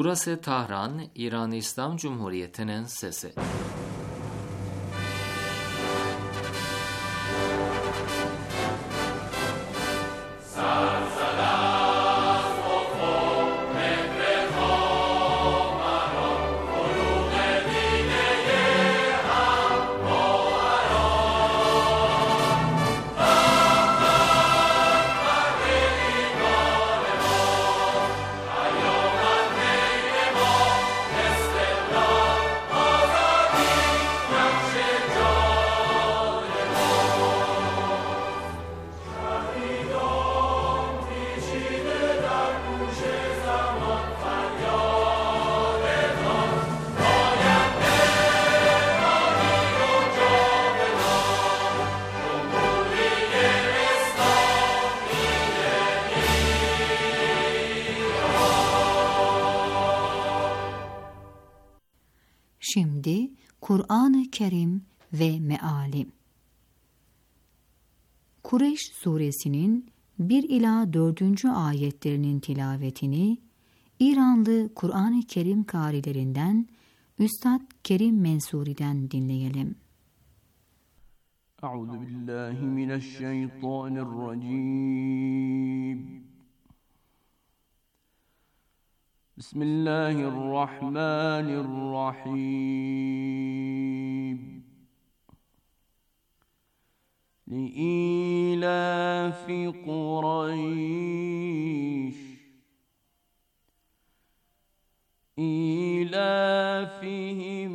Burası Tahran, İran İslam Cumhuriyeti'nin sesi. Şimdi Kur'an-ı Kerim ve Meali. Kureyş suresinin 1 ila 4. ayetlerinin tilavetini İranlı Kur'an-ı Kerim kârilerinden Üstad Kerim Mensuri'den dinleyelim. Euzubillahimineşşeytanirracim. Bismillahirrahmanirrahim. Li'ilafi Kureyş İlafihim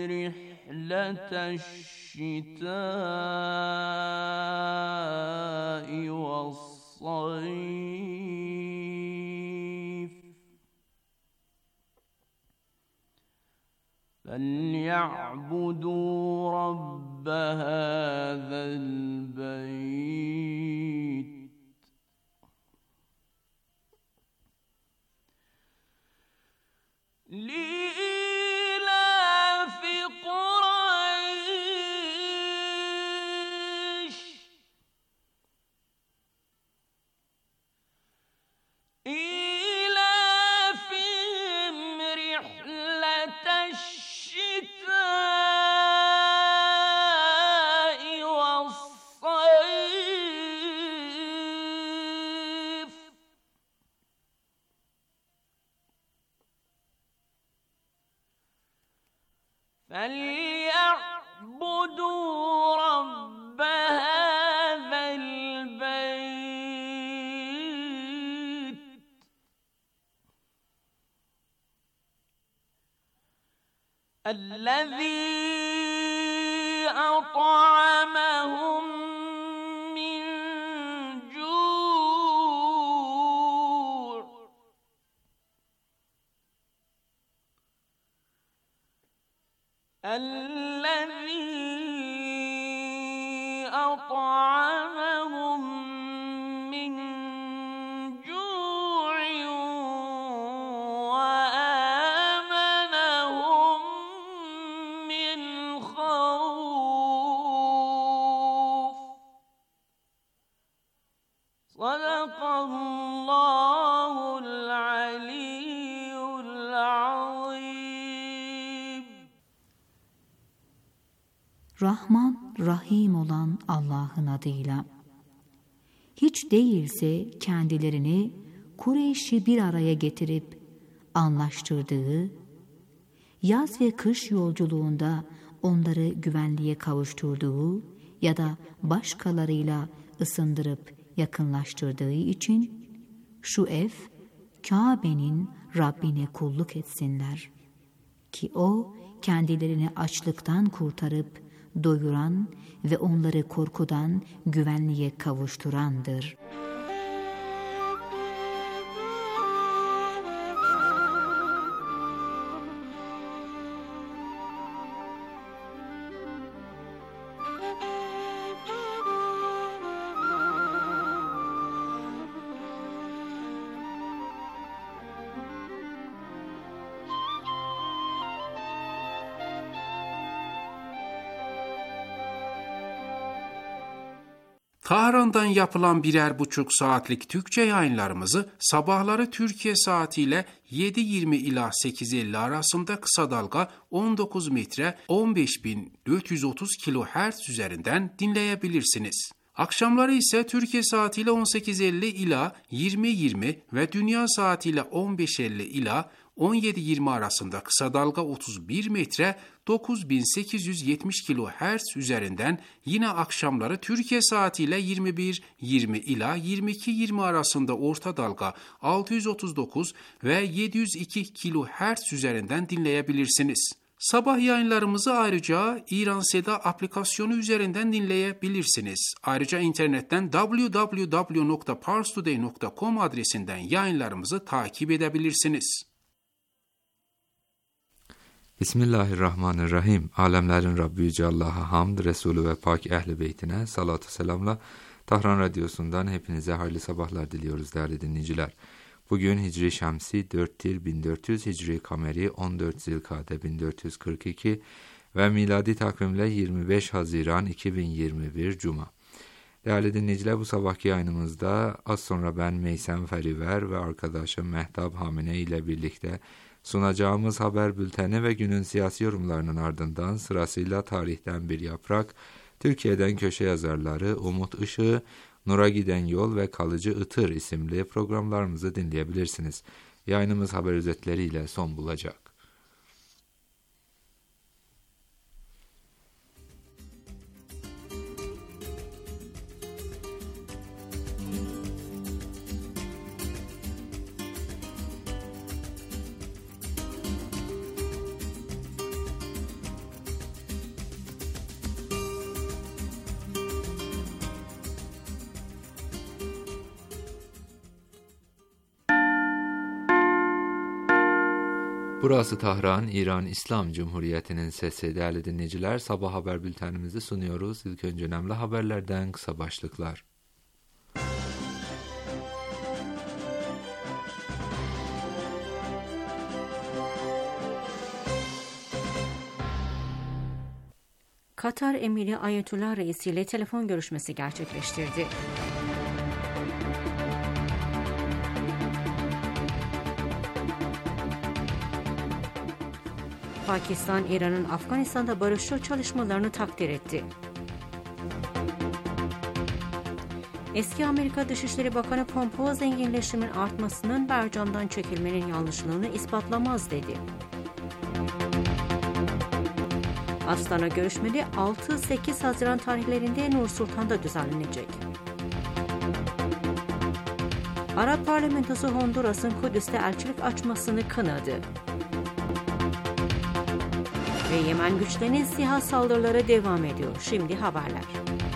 rihleteşşitâ'i ve's-sayf فَلْيَعْبُدُوا رَبَّ هَذَا الْبَيْتِ لِإِيلَافِ قُرَيْشٍ إِيلَافِهِمْ رِحْلَةَ الشِّتَاءِ وَالصَّيْفِ فَلْيَعْبُدُوا رَبَّ هَذَا الْبَيْتِ الَّذِي أَطْعَمَهُم مِّن جُوعٍ الَّذِي أَطْعَمَهُم مِّن جُوعٍ وَآمَنَهُم مِّنْ خَوْفٍ. صَدَقَ اللّٰهُ الْعَلِيُّ الْعَظِيمُ. Rahman, Rahim olan Allah'ın adıyla. Hiç değilse kendilerini Kureyş'i bir araya getirip anlaştırdığı, yaz ve kış yolculuğunda onları güvenliğe kavuşturduğu ya da başkalarıyla ısındırıp yakınlaştırdığı için şu ev Kabe'nin Rabbine kulluk etsinler ki o kendilerini açlıktan kurtarıp doyuran ve onları korkudan güvenliğe kavuşturandır. Tahran'dan yapılan 1,5 saatlik Türkçe yayınlarımızı sabahları Türkiye saatiyle 7.20 ila 8.50 arasında kısa dalga 19 metre 15.430 kHz üzerinden dinleyebilirsiniz. Akşamları ise Türkiye saatiyle 18.50 ila 20.20 ve dünya saatiyle 15.50 ila 17.20 arasında kısa dalga 31 metre 9870 kHz üzerinden yine akşamları Türkiye saatiyle 21.20 ila 22.20 arasında orta dalga 639 ve 702 kHz üzerinden dinleyebilirsiniz. Sabah yayınlarımızı ayrıca İran Seda aplikasyonu üzerinden dinleyebilirsiniz. Ayrıca internetten www.parstoday.com adresinden yayınlarımızı takip edebilirsiniz. Bismillahirrahmanirrahim. Alemlerin Rabbi Yüce Allah'a hamd, Resulü ve pak ehl-i beytine salatü selamla Tahran Radyosu'ndan hepinize hayırlı sabahlar diliyoruz değerli dinleyiciler. Bugün Hicri Şemsi 4 yıl 1400, Hicri Kameri 14 Zilkade 1442 ve miladi takvimle 25 Haziran 2021 Cuma. Değerli dinleyiciler, bu sabahki yayınımızda az sonra ben Meysem Feriver ve arkadaşım Mehtap Hamine ile birlikte sunacağımız haber bülteni ve günün siyasi yorumlarının ardından sırasıyla Tarihten Bir Yaprak, Türkiye'den Köşe Yazarları, Umut Işığı, Nur'a Giden Yol ve Kalıcı Itır isimli programlarımızı dinleyebilirsiniz. Yayınımız haber özetleriyle son bulacak. Burası Tahran, İran İslam Cumhuriyeti'nin sesi. Değerli dinleyiciler, sabah haber bültenimizi sunuyoruz. İlk önce önemli haberlerden kısa başlıklar. Katar Emiri Ayetullah Reisi ile telefon görüşmesi gerçekleştirdi. Pakistan, İran'ın Afganistan'da barışçıl çalışmalarını takdir etti. Eski Amerika Dışişleri Bakanı Pompeo, zenginleşmenin artmasının Bercan'dan çekilmenin yanlışlığını ispatlamaz dedi. Astana görüşmeleri 6-8 Haziran tarihlerinde Nur Sultan'da düzenlenecek. Arap Parlamentosu Honduras'ın Kudüs'te elçilik açmasını kınadı. Ve Yemen güçlerinin SİHA saldırıları devam ediyor. Şimdi haberler.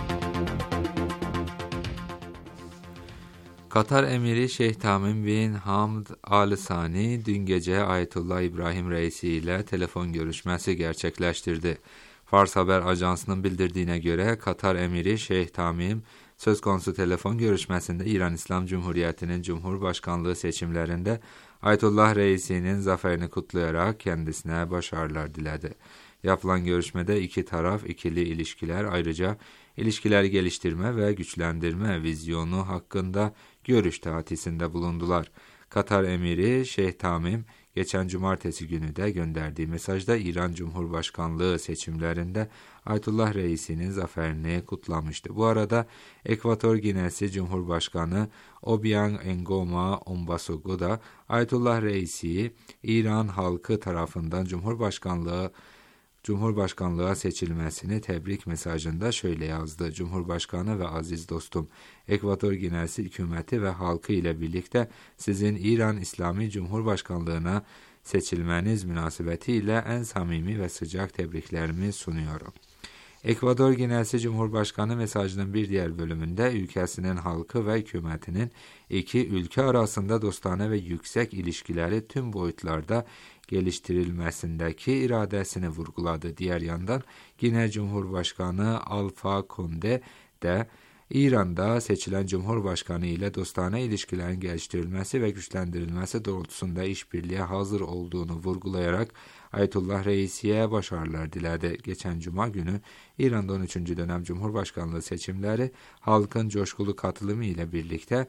Katar Emiri Şeyh Tamim bin Hamd Al Sani dün gece Ayetullah İbrahim Reisi ile telefon görüşmesi gerçekleştirdi. Fars Haber Ajansı'nın bildirdiğine göre Katar Emiri Şeyh Tamim söz konusu telefon görüşmesinde İran İslam Cumhuriyeti'nin Cumhurbaşkanlığı seçimlerinde Ayetullah Reisi'nin zaferini kutlayarak kendisine başarılar diledi. Yapılan görüşmede iki taraf ikili ilişkiler, ayrıca ilişkileri geliştirme ve güçlendirme vizyonu hakkında görüş tatisinde bulundular. Katar Emiri Şeyh Tamim geçen cumartesi günü de gönderdiği mesajda İran Cumhurbaşkanlığı seçimlerinde Ayetullah Reisi'nin zaferini kutlamıştı. Bu arada Ekvator Ginesi Cumhurbaşkanı Obiang Ngoma Ombasogo da Ayetullah Reisi'yi İran halkı tarafından Cumhurbaşkanlığa seçilmesini tebrik mesajında şöyle yazdı. Cumhurbaşkanı ve aziz dostum, Ekvator Ginesi hükümeti ve halkı ile birlikte sizin İran İslami Cumhurbaşkanlığına seçilmeniz münasebetiyle en samimi ve sıcak tebriklerimi sunuyorum. Ekvator Ginesi Cumhurbaşkanı mesajının bir diğer bölümünde ülkesinin halkı ve hükümetinin iki ülke arasında dostane ve yüksek ilişkileri tüm boyutlarda geliştirilmesindeki iradesini vurguladı. Diğer yandan Gine Cumhurbaşkanı Alpha Conde de İran'da seçilen Cumhurbaşkanı ile dostane ilişkilerin geliştirilmesi ve güçlendirilmesi doğrultusunda işbirliğe hazır olduğunu vurgulayarak Ayetullah Reisi'ye başarılar diledi. Geçen Cuma günü İran'da 13. dönem Cumhurbaşkanlığı seçimleri halkın coşkulu katılımı ile birlikte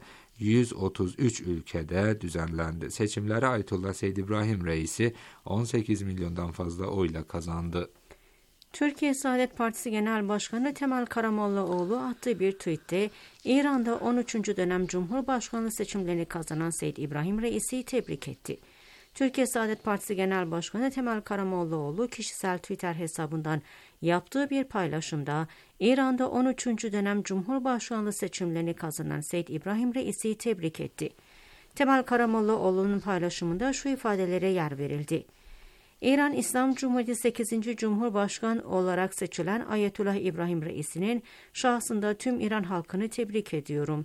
133 ülkede düzenlendi. Seçimleri Ayetullah Seyyid İbrahim Reisi 18 milyondan fazla oyla kazandı. Türkiye Saadet Partisi Genel Başkanı Temel Karamollaoğlu attığı bir tweette İran'da 13. dönem Cumhurbaşkanlığı seçimlerini kazanan Seyyid İbrahim Reisi'yi tebrik etti. Türkiye Saadet Partisi Genel Başkanı Temel Karamollaoğlu kişisel Twitter hesabından yaptığı bir paylaşımda İran'da 13. dönem Cumhurbaşkanlığı seçimlerini kazanan Seyyid İbrahim Reisi'yi tebrik etti. Temel Karamollaoğlu'nun paylaşımında şu ifadelere yer verildi. İran İslam Cumhuriyeti 8. Cumhurbaşkanı olarak seçilen Ayetullah İbrahim Reisi'nin şahsında tüm İran halkını tebrik ediyorum.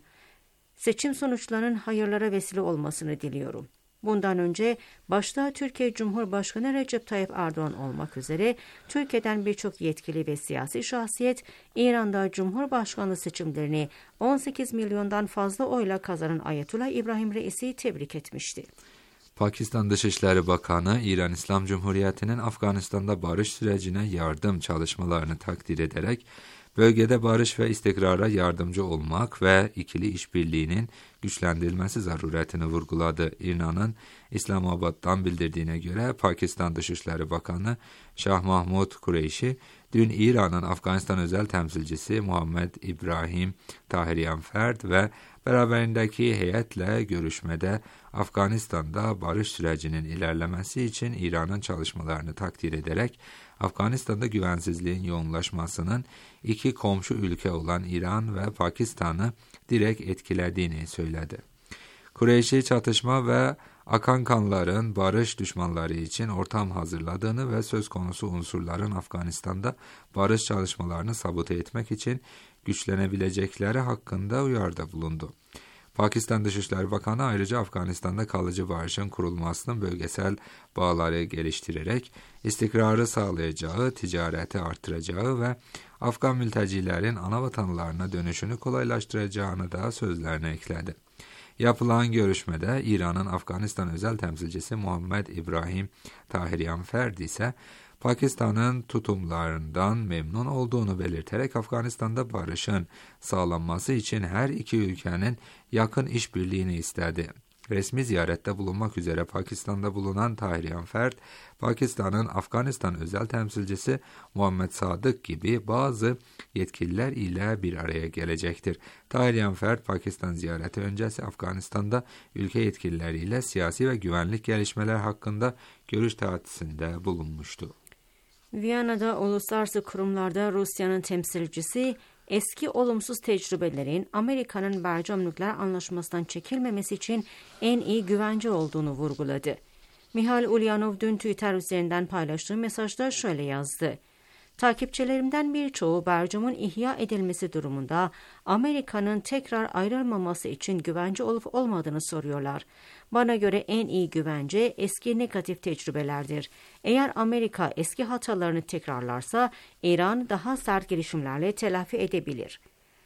Seçim sonuçlarının hayırlara vesile olmasını diliyorum. Bundan önce başta Türkiye Cumhurbaşkanı Recep Tayyip Erdoğan olmak üzere Türkiye'den birçok yetkili ve siyasi şahsiyet İran'da Cumhurbaşkanlığı seçimlerini 18 milyondan fazla oyla kazanan Ayetullah İbrahim Reisi'yi tebrik etmişti. Pakistan Dışişleri Bakanı, İran İslam Cumhuriyeti'nin Afganistan'da barış sürecine yardım çalışmalarını takdir ederek, bölgede barış ve istikrara yardımcı olmak ve ikili işbirliğinin güçlendirilmesi zaruretini vurguladı. İran'ın İslamabad'dan bildirdiğine göre Pakistan Dışişleri Bakanı Şah Mahmud Kureyşi, dün İran'ın Afganistan özel temsilcisi Muhammed İbrahim Tahiryan Ferd ve beraberindeki heyetle görüşmede Afganistan'da barış sürecinin ilerlemesi için İran'ın çalışmalarını takdir ederek Afganistan'da güvensizliğin yoğunlaşmasının iki komşu ülke olan İran ve Pakistan'ı direkt etkilediğini söyledi. Kureyşi çatışma ve akan kanların barış düşmanları için ortam hazırladığını ve söz konusu unsurların Afganistan'da barış çalışmalarını sabote etmek için güçlenebilecekleri hakkında uyarıda bulundu. Pakistan Dışişleri Bakanı ayrıca Afganistan'da kalıcı barışın kurulmasının bölgesel bağları geliştirerek istikrarı sağlayacağı, ticareti artıracağı ve Afgan mültecilerin anavatanlarına dönüşünü kolaylaştıracağını da sözlerine ekledi. Yapılan görüşmede İran'ın Afganistan özel temsilcisi Muhammed İbrahim Tahiryan Ferd ise Pakistan'ın tutumlarından memnun olduğunu belirterek Afganistan'da barışın sağlanması için her iki ülkenin yakın işbirliğini istedi. Resmi ziyarette bulunmak üzere Pakistan'da bulunan Tahiryan Ferd, Pakistan'ın Afganistan özel temsilcisi Muhammed Sadık gibi bazı yetkililer ile bir araya gelecektir. Tahiryan Ferd, Pakistan ziyareti öncesi Afganistan'da ülke yetkilileriyle siyasi ve güvenlik gelişmeler hakkında görüş teatisinde bulunmuştu. Viyana'da uluslararası kurumlarda Rusya'nın temsilcisi eski olumsuz tecrübelerin Amerika'nın Bercam nükleer anlaşmasından çekilmemesi için en iyi güvence olduğunu vurguladı. Mihail Ulyanov dün Twitter üzerinden paylaştığı mesajda şöyle yazdı. Takipçilerimden birçoğu Bercam'ın ihya edilmesi durumunda Amerika'nın tekrar ayrılmaması için güvence olup olmadığını soruyorlar. Bana göre en iyi güvence eski negatif tecrübelerdir. Eğer Amerika eski hatalarını tekrarlarsa İran daha sert girişimlerle telafi edebilir.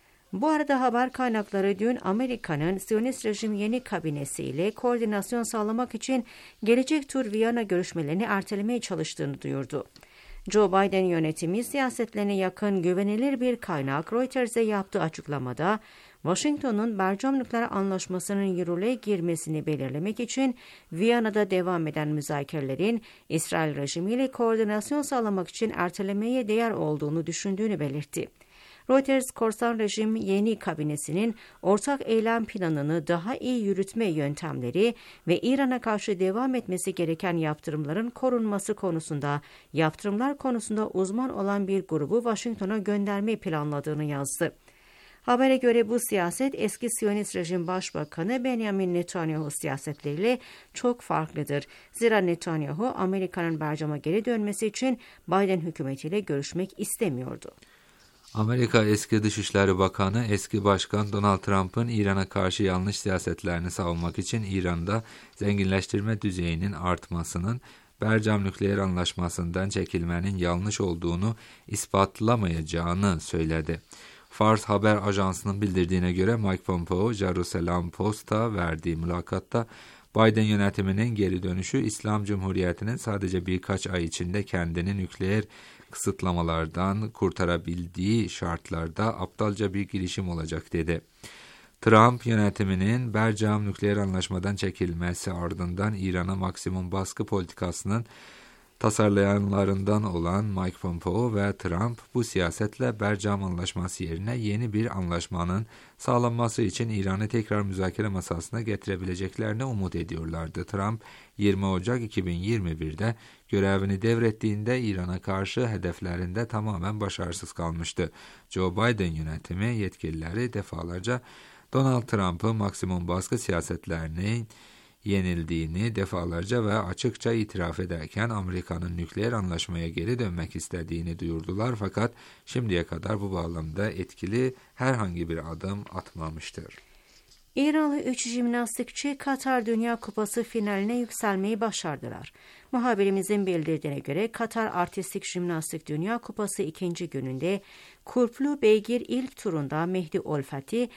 Bu arada haber kaynakları dün Amerika'nın Siyonist rejim yeni kabinesiyle koordinasyon sağlamak için gelecek tur Viyana görüşmelerini ertelemeye çalıştığını duyurdu. Joe Biden yönetimi siyasetlerine yakın güvenilir bir kaynak Reuters'e yaptığı açıklamada, Washington'un Bercam nükleer anlaşmasının yürürlüğe girmesini belirlemek için Viyana'da devam eden müzakerelerin İsrail rejimiyle koordinasyon sağlamak için ertelemeye değer olduğunu düşündüğünü belirtti. Reuters, korsan rejim yeni kabinesinin ortak eylem planını daha iyi yürütme yöntemleri ve İran'a karşı devam etmesi gereken yaptırımların korunması konusunda yaptırımlar konusunda uzman olan bir grubu Washington'a göndermeyi planladığını yazdı. Habere göre bu siyaset eski Siyonist rejim başbakanı Benjamin Netanyahu siyasetleriyle çok farklıdır. Zira Netanyahu Amerika'nın Bercam'a geri dönmesi için Biden hükümetiyle görüşmek istemiyordu. Amerika eski Dışişleri Bakanı, eski Başkan Donald Trump'ın İran'a karşı yanlış siyasetlerini savunmak için İran'da zenginleştirme düzeyinin artmasının Bercam nükleer anlaşmasından çekilmenin yanlış olduğunu ispatlamayacağını söyledi. Fars Haber Ajansı'nın bildirdiğine göre Mike Pompeo, Jerusalem Post'a verdiği mülakatta Biden yönetiminin geri dönüşü İslam Cumhuriyeti'nin sadece birkaç ay içinde kendini nükleer kısıtlamalardan kurtarabildiği şartlarda aptalca bir girişim olacak dedi. Trump yönetiminin Bercam nükleer anlaşmadan çekilmesi ardından İran'a maksimum baskı politikasının tasarlayanlarından olan Mike Pompeo ve Trump bu siyasetle Bercam Anlaşması yerine yeni bir anlaşmanın sağlanması için İran'ı tekrar müzakere masasına getirebileceklerine umut ediyorlardı. Trump 20 Ocak 2021'de görevini devrettiğinde İran'a karşı hedeflerinde tamamen başarısız kalmıştı. Joe Biden yönetimi yetkilileri defalarca Donald Trump'ın maksimum baskı siyasetlerine yenildiğini defalarca ve açıkça itiraf ederken Amerika'nın nükleer anlaşmaya geri dönmek istediğini duyurdular fakat şimdiye kadar bu bağlamda etkili herhangi bir adım atmamıştır. İranlı 3 jimnastikçi Katar Dünya Kupası finaline yükselmeyi başardılar. Muhabirimizin bildirdiğine göre Katar Artistik Jimnastik Dünya Kupası ikinci gününde Kurplu Beygir ilk turunda Mehdi Olfati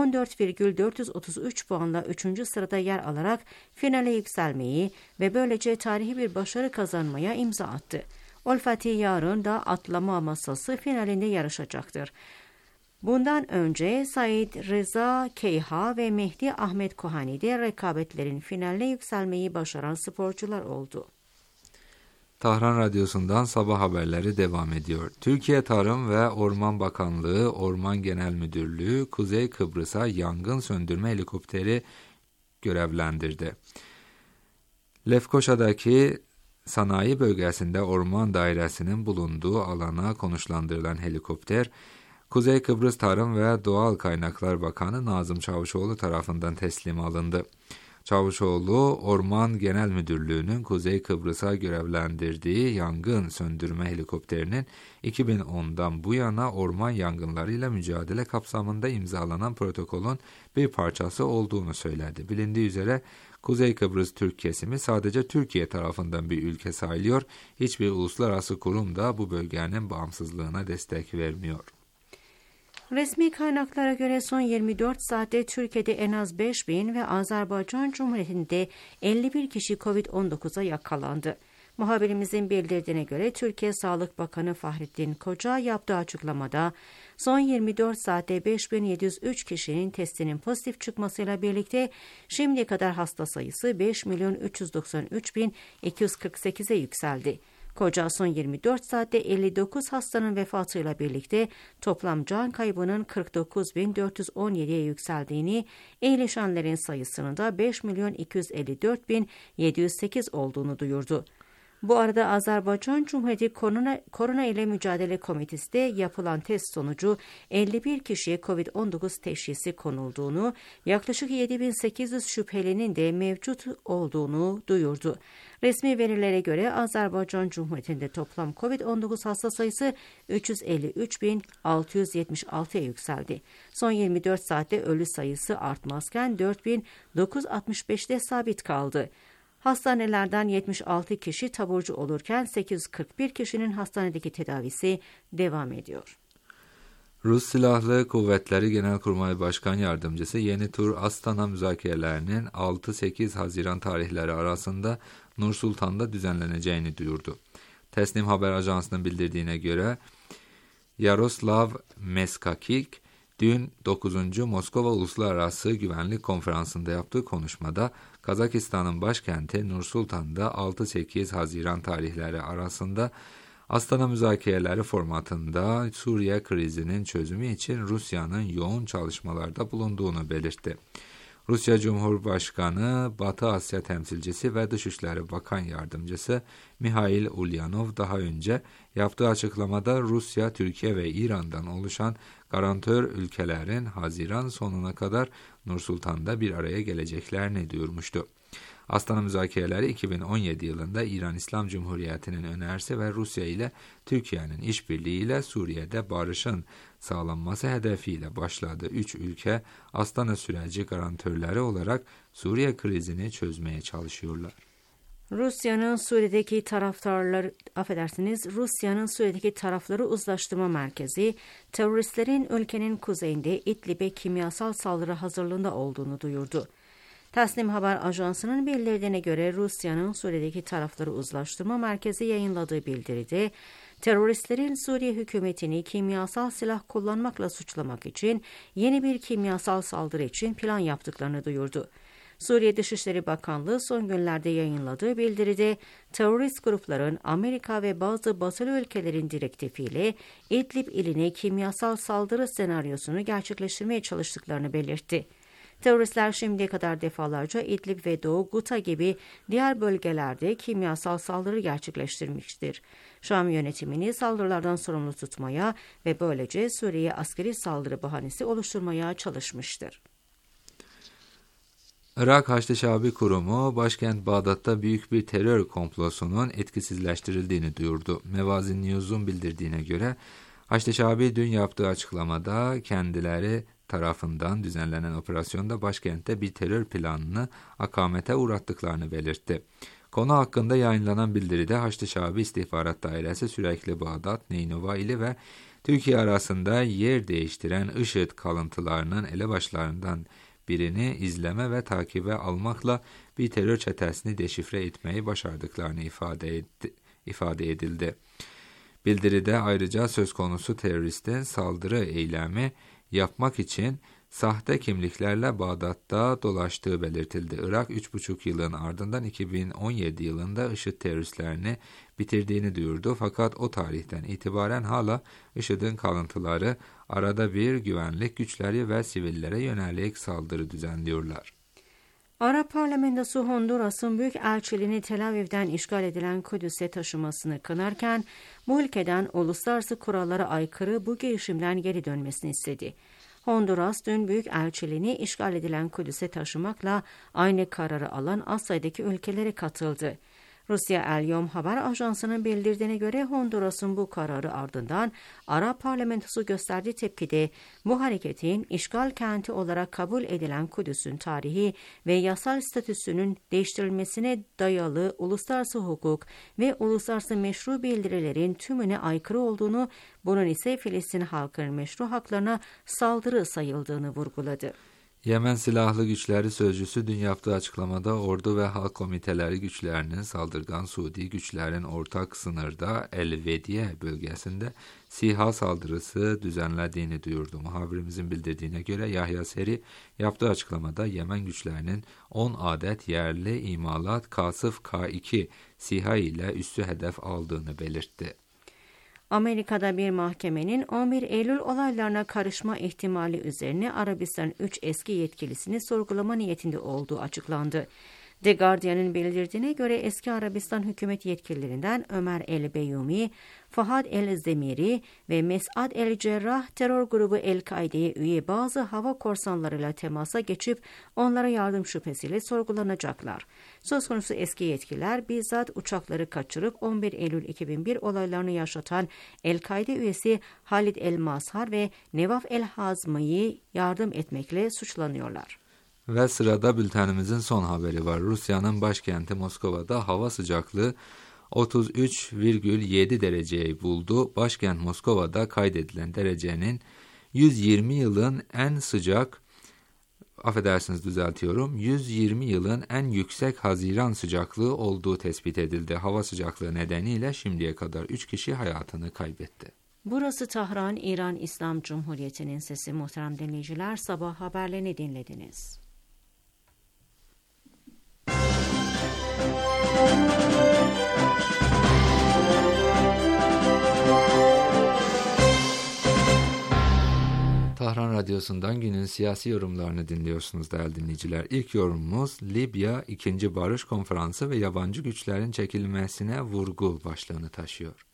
14,433 puanla 3. sırada yer alarak finale yükselmeyi ve böylece tarihi bir başarı kazanmaya imza attı. Olfati yarın da atlama masası finalinde yarışacaktır. Bundan önce Said Reza Keyha ve Mehdi Ahmet Kohani de rekabetlerin finaline yükselmeyi başaran sporcular oldu. Tahran Radyosu'ndan sabah haberleri devam ediyor. Türkiye Tarım ve Orman Bakanlığı, Orman Genel Müdürlüğü, Kuzey Kıbrıs'a yangın söndürme helikopteri görevlendirdi. Lefkoşa'daki sanayi bölgesinde Orman Dairesi'nin bulunduğu alana konuşlandırılan helikopter, Kuzey Kıbrıs Tarım ve Doğal Kaynaklar Bakanı Nazım Çavuşoğlu tarafından teslim alındı. Çavuşoğlu, Orman Genel Müdürlüğü'nün Kuzey Kıbrıs'a görevlendirdiği yangın söndürme helikopterinin 2010'dan bu yana orman yangınlarıyla mücadele kapsamında imzalanan protokolün bir parçası olduğunu söyledi. Bilindiği üzere Kuzey Kıbrıs Türk kesimi sadece Türkiye tarafından bir ülke sayılıyor. Hiçbir uluslararası kurum da bu bölgenin bağımsızlığına destek vermiyor. Resmi kaynaklara göre son 24 saatte Türkiye'de en az 5.000 ve Azerbaycan Cumhuriyeti'nde 51 kişi COVID-19'a yakalandı. Muhabirimizin bildirdiğine göre Türkiye Sağlık Bakanı Fahrettin Koca yaptığı açıklamada son 24 saatte 5.703 kişinin testinin pozitif çıkmasıyla birlikte şimdiye kadar hasta sayısı 5.393.248'e yükseldi. Koca son 24 saatte 59 hastanın vefatıyla birlikte toplam can kaybının 49.417'ye yükseldiğini, iyileşenlerin sayısının da 5.254.708 olduğunu duyurdu. Bu arada Azerbaycan Cumhuriyeti Korona ile Mücadele Komitesi de yapılan test sonucu 51 kişiye COVID-19 teşhisi konulduğunu, yaklaşık 7.800 şüphelinin de mevcut olduğunu duyurdu. Resmi verilere göre Azerbaycan Cumhuriyeti'nde toplam COVID-19 hasta sayısı 353.676'ya yükseldi. Son 24 saatte ölü sayısı artmazken 4.965'te sabit kaldı. Hastanelerden 76 kişi taburcu olurken 841 kişinin hastanedeki tedavisi devam ediyor. Rus Silahlı Kuvvetleri Genelkurmay Başkan Yardımcısı yeni tur Astana müzakerelerinin 6-8 Haziran tarihleri arasında Nur Sultan'da düzenleneceğini duyurdu. Tesnim Haber Ajansı'nın bildirdiğine göre Yaroslav Meskakik dün 9. Moskova Uluslararası Güvenlik Konferansı'nda yaptığı konuşmada Kazakistan'ın başkenti Nur Sultan'da 6-8 Haziran tarihleri arasında Astana müzakereleri formatında Suriye krizinin çözümü için Rusya'nın yoğun çalışmalarda bulunduğunu belirtti. Rusya Cumhurbaşkanı, Batı Asya temsilcisi ve Dışişleri Bakan Yardımcısı Mihail Ulyanov daha önce yaptığı açıklamada Rusya, Türkiye ve İran'dan oluşan garantör ülkelerin Haziran sonuna kadar Nur Sultan'da bir araya geleceklerini duyurmuştu. Astana müzakereleri 2017 yılında İran İslam Cumhuriyeti'nin önerisi ve Rusya ile Türkiye'nin işbirliğiyle Suriye'de barışın sağlanması hedefiyle başladı. 3 ülke Astana süreci garantörleri olarak Suriye krizini çözmeye çalışıyorlar. Rusya'nın Suriye'deki tarafları uzlaştırma merkezi, teröristlerin ülkenin kuzeyinde İdlib'e kimyasal saldırı hazırlığında olduğunu duyurdu. Tasnim Haber Ajansı'nın bildirdiğine göre Rusya'nın Suriye'deki tarafları uzlaştırma merkezi yayınladığı bildiride, teröristlerin Suriye hükümetini kimyasal silah kullanmakla suçlamak için yeni bir kimyasal saldırı için plan yaptıklarını duyurdu. Suriye Dışişleri Bakanlığı son günlerde yayınladığı bildiride terörist grupların Amerika ve bazı batılı ülkelerin direktifiyle İdlib iline kimyasal saldırı senaryosunu gerçekleştirmeye çalıştıklarını belirtti. Teröristler şimdiye kadar defalarca İdlib ve Doğu Guta gibi diğer bölgelerde kimyasal saldırı gerçekleştirmiştir. Şam yönetimini saldırılardan sorumlu tutmaya ve böylece Suriye'ye askeri saldırı bahanesi oluşturmaya çalışmıştır. Irak Haçlı Şabi Kurumu, başkent Bağdat'ta büyük bir terör komplosunun etkisizleştirildiğini duyurdu. Mevazin News'un bildirdiğine göre, Haçlı Şabi dün yaptığı açıklamada kendileri tarafından düzenlenen operasyonda başkentte bir terör planını akamete uğrattıklarını belirtti. Konu hakkında yayınlanan bildiride Haçlı Şabi İstihbarat Dairesi sürekli Bağdat, Neynova ili ve Türkiye arasında yer değiştiren IŞİD kalıntılarının elebaşlarından birini izleme ve takibe almakla bir terör çetesini deşifre etmeyi başardıklarını ifade edildi. Bildiride ayrıca söz konusu teröristin saldırı eylemi yapmak için sahte kimliklerle Bağdat'ta dolaştığı belirtildi. Irak 3,5 yılın ardından 2017 yılında IŞİD teröristlerini bitirdiğini duyurdu. Fakat o tarihten itibaren hala IŞİD'in kalıntıları arada bir güvenlik güçleri ve sivillere yönelik saldırı düzenliyorlar. Arap Parlamentosu Honduras'ın büyükelçiliğini Tel Aviv'den işgal edilen Kudüs'e taşımasını kınarken bu ülkeden uluslararası kurallara aykırı bu girişimden geri dönmesini istedi. Honduras dün büyükelçiliğini işgal edilen Kudüs'e taşımakla aynı kararı alan az sayıdaki ülkelere katıldı. Rusya El Yom Haber Ajansı'nın bildirdiğine göre Honduras'ın bu kararı ardından Arap Parlamentosu gösterdiği tepkide bu hareketin işgal kenti olarak kabul edilen Kudüs'ün tarihi ve yasal statüsünün değiştirilmesine dayalı uluslararası hukuk ve uluslararası meşru bildirilerin tümüne aykırı olduğunu, bunun ise Filistin halkının meşru haklarına saldırı sayıldığını vurguladı. Yemen Silahlı Güçleri Sözcüsü dün yaptığı açıklamada ordu ve halk komiteleri güçlerinin saldırgan Suudi güçlerin ortak sınırda El-Vediye bölgesinde SİHA saldırısı düzenlediğini duyurdu. Muhabirimizin bildirdiğine göre Yahya Seri yaptığı açıklamada Yemen güçlerinin 10 adet yerli imalat Kasıf K2 SİHA ile üssü hedef aldığını belirtti. Amerika'da bir mahkemenin 11 Eylül olaylarına karışma ihtimali üzerine Arabistan'ın 3 eski yetkilisini sorgulama niyetinde olduğu açıklandı. The Guardian'ın bildirdiğine göre eski Arabistan hükümet yetkililerinden Ömer El-Beyumi, Fahad El-Zemiri ve Mes'ad El-Cerrah terör grubu El-Kaide'ye üye bazı hava korsanlarıyla temasa geçip onlara yardım şüphesiyle sorgulanacaklar. Söz konusu eski yetkililer bizzat uçakları kaçırıp 11 Eylül 2001 olaylarını yaşatan El-Kaide üyesi Halid El-Mazhar ve Nevaf El-Hazmi'yi yardım etmekle suçlanıyorlar. Ve sırada bültenimizin son haberi var. Rusya'nın başkenti Moskova'da hava sıcaklığı 33,7 dereceyi buldu. Başkent Moskova'da kaydedilen derecenin 120 yılın en yüksek Haziran sıcaklığı olduğu tespit edildi. Hava sıcaklığı nedeniyle şimdiye kadar 3 kişi hayatını kaybetti. Burası Tahran, İran İslam Cumhuriyeti'nin sesi. Muhterem dinleyiciler, sabah haberlerini dinlediniz. Tahran Radyosu'ndan günün siyasi yorumlarını dinliyorsunuz değerli dinleyiciler. İlk yorumumuz Libya 2. Barış Konferansı ve yabancı güçlerin çekilmesine vurgu başlığını taşıyor.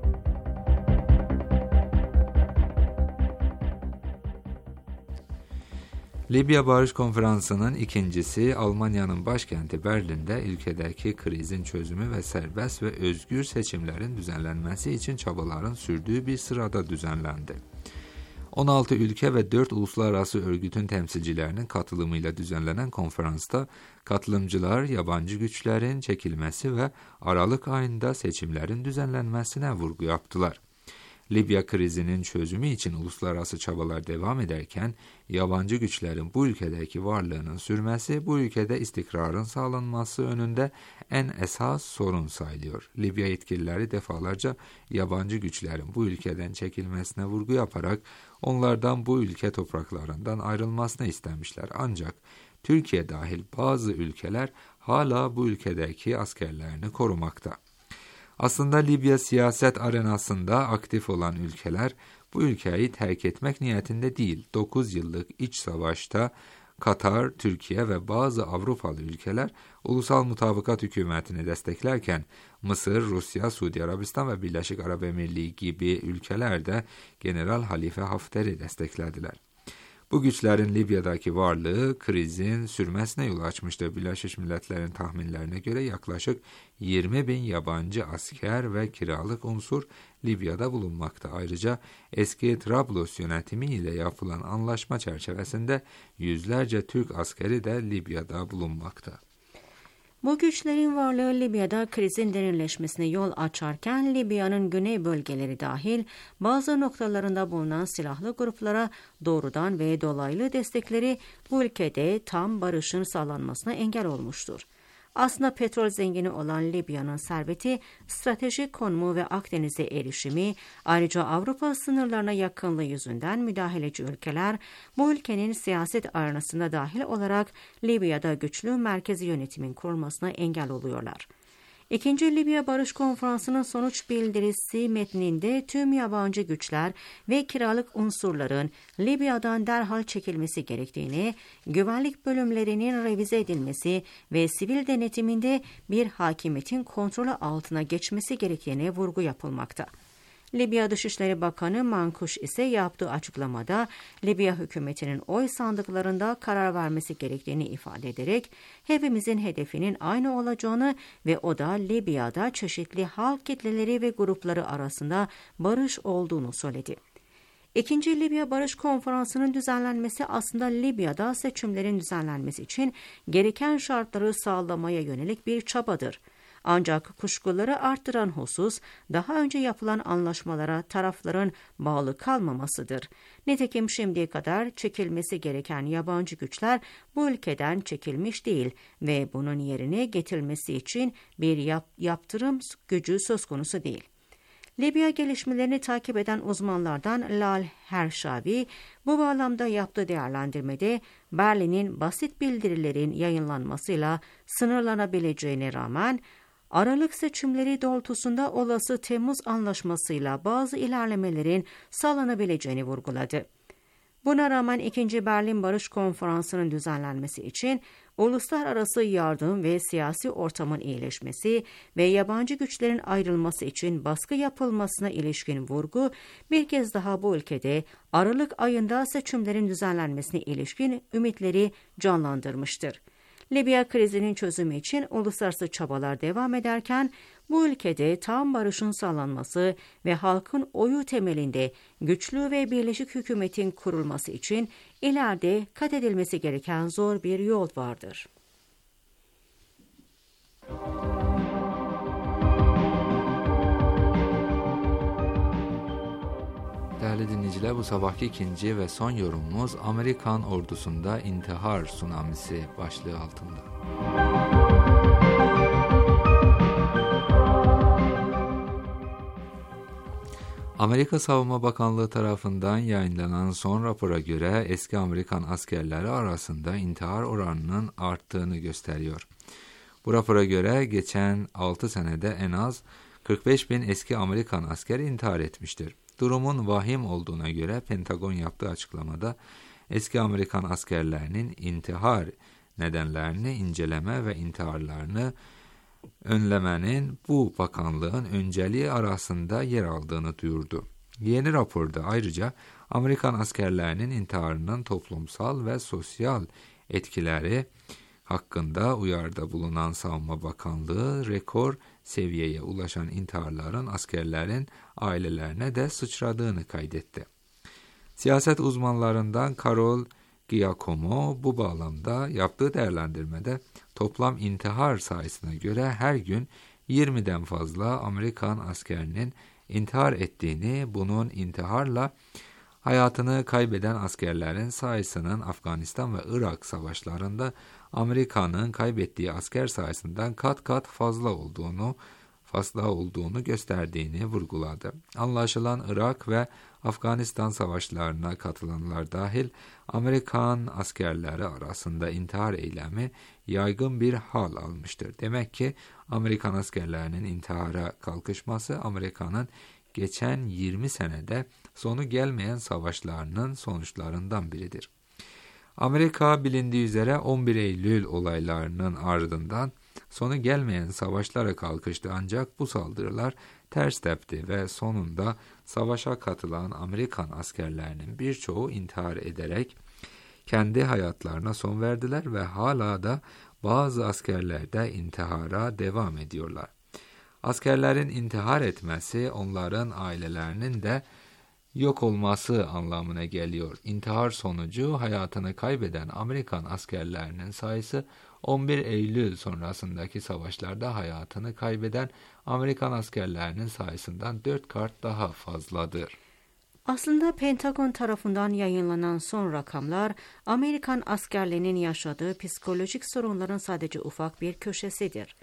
Libya Barış Konferansı'nın ikincisi Almanya'nın başkenti Berlin'de ülkedeki krizin çözümü ve serbest ve özgür seçimlerin düzenlenmesi için çabaların sürdüğü bir sırada düzenlendi. 16 ülke ve 4 uluslararası örgütün temsilcilerinin katılımıyla düzenlenen konferansta katılımcılar yabancı güçlerin çekilmesi ve Aralık ayında seçimlerin düzenlenmesine vurgu yaptılar. Libya krizinin çözümü için uluslararası çabalar devam ederken yabancı güçlerin bu ülkedeki varlığının sürmesi bu ülkede istikrarın sağlanması önünde en esas sorun sayılıyor. Libya yetkilileri defalarca yabancı güçlerin bu ülkeden çekilmesine vurgu yaparak onlardan bu ülke topraklarından ayrılmasını istemişler. Ancak Türkiye dahil bazı ülkeler hala bu ülkedeki askerlerini korumakta. Aslında Libya siyaset arenasında aktif olan ülkeler bu ülkeyi terk etmek niyetinde değil. 9 yıllık iç savaşta Katar, Türkiye ve bazı Avrupalı ülkeler ulusal mutabakat hükümetini desteklerken Mısır, Rusya, Suudi Arabistan ve Birleşik Arap Emirliği gibi ülkeler de General Halife Hafter'i desteklediler. Bu güçlerin Libya'daki varlığı krizin sürmesine yol açmıştır. Birleşmiş Milletler'in tahminlerine göre yaklaşık 20.000 yabancı asker ve kiralık unsur Libya'da bulunmakta. Ayrıca eski Trablus yönetimi ile yapılan anlaşma çerçevesinde yüzlerce Türk askeri de Libya'da bulunmakta. Bu güçlerin varlığı Libya'da krizin derinleşmesine yol açarken Libya'nın güney bölgeleri dahil bazı noktalarında bulunan silahlı gruplara doğrudan ve dolaylı destekleri bu ülkede tam barışın sağlanmasına engel olmuştur. Aslında petrol zengini olan Libya'nın serveti, stratejik konumu ve Akdeniz'e erişimi, ayrıca Avrupa sınırlarına yakınlığı yüzünden müdahaleci ülkeler, bu ülkenin siyaset arenasına dahil olarak Libya'da güçlü merkezi yönetimin kurulmasına engel oluyorlar. İkinci Libya Barış Konferansı'nın sonuç bildirisi metninde tüm yabancı güçler ve kiralık unsurların Libya'dan derhal çekilmesi gerektiğini, güvenlik bölümlerinin revize edilmesi ve sivil denetiminde bir hakimiyetin kontrolü altına geçmesi gerektiğine vurgu yapılmakta. Libya Dışişleri Bakanı Mankuş ise yaptığı açıklamada Libya hükümetinin oy sandıklarında karar vermesi gerektiğini ifade ederek hepimizin hedefinin aynı olacağını ve o da Libya'da çeşitli halk kitleleri ve grupları arasında barış olduğunu söyledi. İkinci Libya Barış Konferansı'nın düzenlenmesi aslında Libya'da seçimlerin düzenlenmesi için gereken şartları sağlamaya yönelik bir çabadır. Ancak kuşkuları arttıran husus daha önce yapılan anlaşmalara tarafların bağlı kalmamasıdır. Nitekim şimdiye kadar çekilmesi gereken yabancı güçler bu ülkeden çekilmiş değil ve bunun yerine getirilmesi için bir yaptırım gücü söz konusu değil. Libya gelişmelerini takip eden uzmanlardan Lal Hershavi bu bağlamda yaptığı değerlendirmede Berlin'in basit bildirilerin yayınlanmasıyla sınırlanabileceğine rağmen Aralık seçimleri doğrultusunda olası Temmuz Anlaşması'yla bazı ilerlemelerin sağlanabileceğini vurguladı. Buna rağmen 2. Berlin Barış Konferansı'nın düzenlenmesi için uluslararası yardım ve siyasi ortamın iyileşmesi ve yabancı güçlerin ayrılması için baskı yapılmasına ilişkin vurgu bir kez daha bu ülkede Aralık ayında seçimlerin düzenlenmesine ilişkin ümitleri canlandırmıştır. Libya krizinin çözümü için uluslararası çabalar devam ederken bu ülkede tam barışın sağlanması ve halkın oyu temelinde güçlü ve birleşik hükümetin kurulması için ileride kat edilmesi gereken zor bir yol vardır. Değerli dinleyiciler, bu sabahki ikinci ve son yorumumuz Amerikan ordusunda intihar tsunamisi başlığı altında. Amerika Savunma Bakanlığı tarafından yayınlanan son rapora göre eski Amerikan askerleri arasında intihar oranının arttığını gösteriyor. Bu rapora göre geçen 6 senede en az 45.000 eski Amerikan askeri intihar etmiştir. Durumun vahim olduğuna göre Pentagon yaptığı açıklamada eski Amerikan askerlerinin intihar nedenlerini inceleme ve intiharlarını önlemenin bu bakanlığın önceliği arasında yer aldığını duyurdu. Yeni raporda ayrıca Amerikan askerlerinin intiharının toplumsal ve sosyal etkileri hakkında uyarıda bulunan Savunma Bakanlığı rekor seviyeye ulaşan intiharların askerlerin ailelerine de sıçradığını kaydetti. Siyaset uzmanlarından Karol Giacomo bu bağlamda yaptığı değerlendirmede toplam intihar sayısına göre her gün 20'den fazla Amerikan askerinin intihar ettiğini, bunun intiharla hayatını kaybeden askerlerin sayısının Afganistan ve Irak savaşlarında Amerika'nın kaybettiği asker sayısından kat kat fazla olduğunu gösterdiğini vurguladı. Anlaşılan Irak ve Afganistan savaşlarına katılanlar dahil Amerikan askerleri arasında intihar eylemi yaygın bir hal almıştır. Demek ki Amerikan askerlerinin intihara kalkışması Amerika'nın geçen 20 senede sonu gelmeyen savaşlarının sonuçlarından biridir. Amerika bilindiği üzere 11 Eylül olaylarının ardından sonu gelmeyen savaşlara kalkıştı, ancak bu saldırılar ters tepti ve sonunda savaşa katılan Amerikan askerlerinin birçoğu intihar ederek kendi hayatlarına son verdiler ve hala da bazı askerler de intihara devam ediyorlar. Askerlerin intihar etmesi onların ailelerinin de yok olması anlamına geliyor. İntihar sonucu hayatını kaybeden Amerikan askerlerinin sayısı 11 Eylül sonrasındaki savaşlarda hayatını kaybeden Amerikan askerlerinin sayısından 4 kat daha fazladır. Aslında Pentagon tarafından yayınlanan son rakamlar, Amerikan askerlerinin yaşadığı psikolojik sorunların sadece ufak bir köşesidir.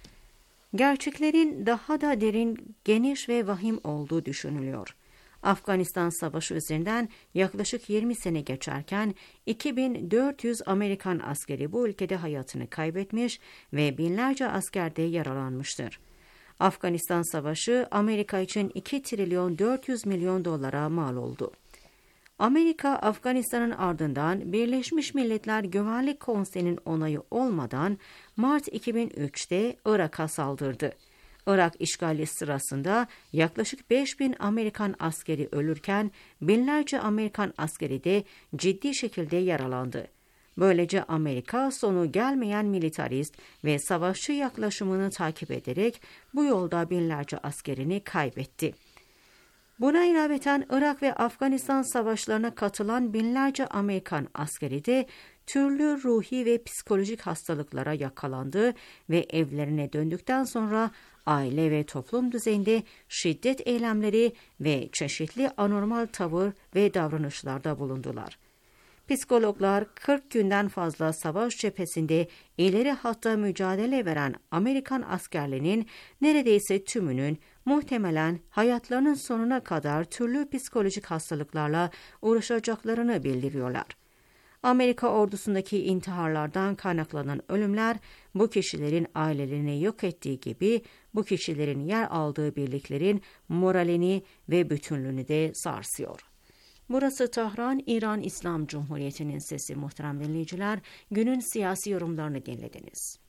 Gerçeklerin daha da derin, geniş ve vahim olduğu düşünülüyor. Afganistan Savaşı üzerinden yaklaşık 20 sene geçerken 2400 Amerikan askeri bu ülkede hayatını kaybetmiş ve binlerce asker de yaralanmıştır. Afganistan Savaşı Amerika için 2 trilyon 400 milyon dolara mal oldu. Amerika, Afganistan'ın ardından Birleşmiş Milletler Güvenlik Konseyi'nin onayı olmadan Mart 2003'te Irak'a saldırdı. Irak işgali sırasında yaklaşık 5000 Amerikan askeri ölürken binlerce Amerikan askeri de ciddi şekilde yaralandı. Böylece Amerika sonu gelmeyen militarist ve savaşçı yaklaşımını takip ederek bu yolda binlerce askerini kaybetti. Buna ilaveten Irak ve Afganistan savaşlarına katılan binlerce Amerikan askeri de türlü ruhi ve psikolojik hastalıklara yakalandı ve evlerine döndükten sonra aile ve toplum düzeyinde şiddet eylemleri ve çeşitli anormal tavır ve davranışlarda bulundular. Psikologlar 40 günden fazla savaş cephesinde ileri hatta mücadele veren Amerikan askerlerinin neredeyse tümünün muhtemelen hayatlarının sonuna kadar türlü psikolojik hastalıklarla uğraşacaklarını bildiriyorlar. Amerika ordusundaki intiharlardan kaynaklanan ölümler bu kişilerin ailelerini yok ettiği gibi bu kişilerin yer aldığı birliklerin moralini ve bütünlüğünü de sarsıyor. Burası Tahran, İran İslam Cumhuriyeti'nin sesi. Muhterem dinleyiciler, günün siyasi yorumlarını dinlediniz.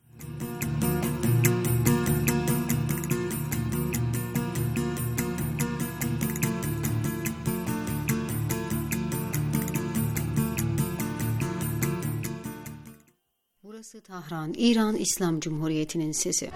Burası Tahran, İran İslam Cumhuriyeti'nin sesi.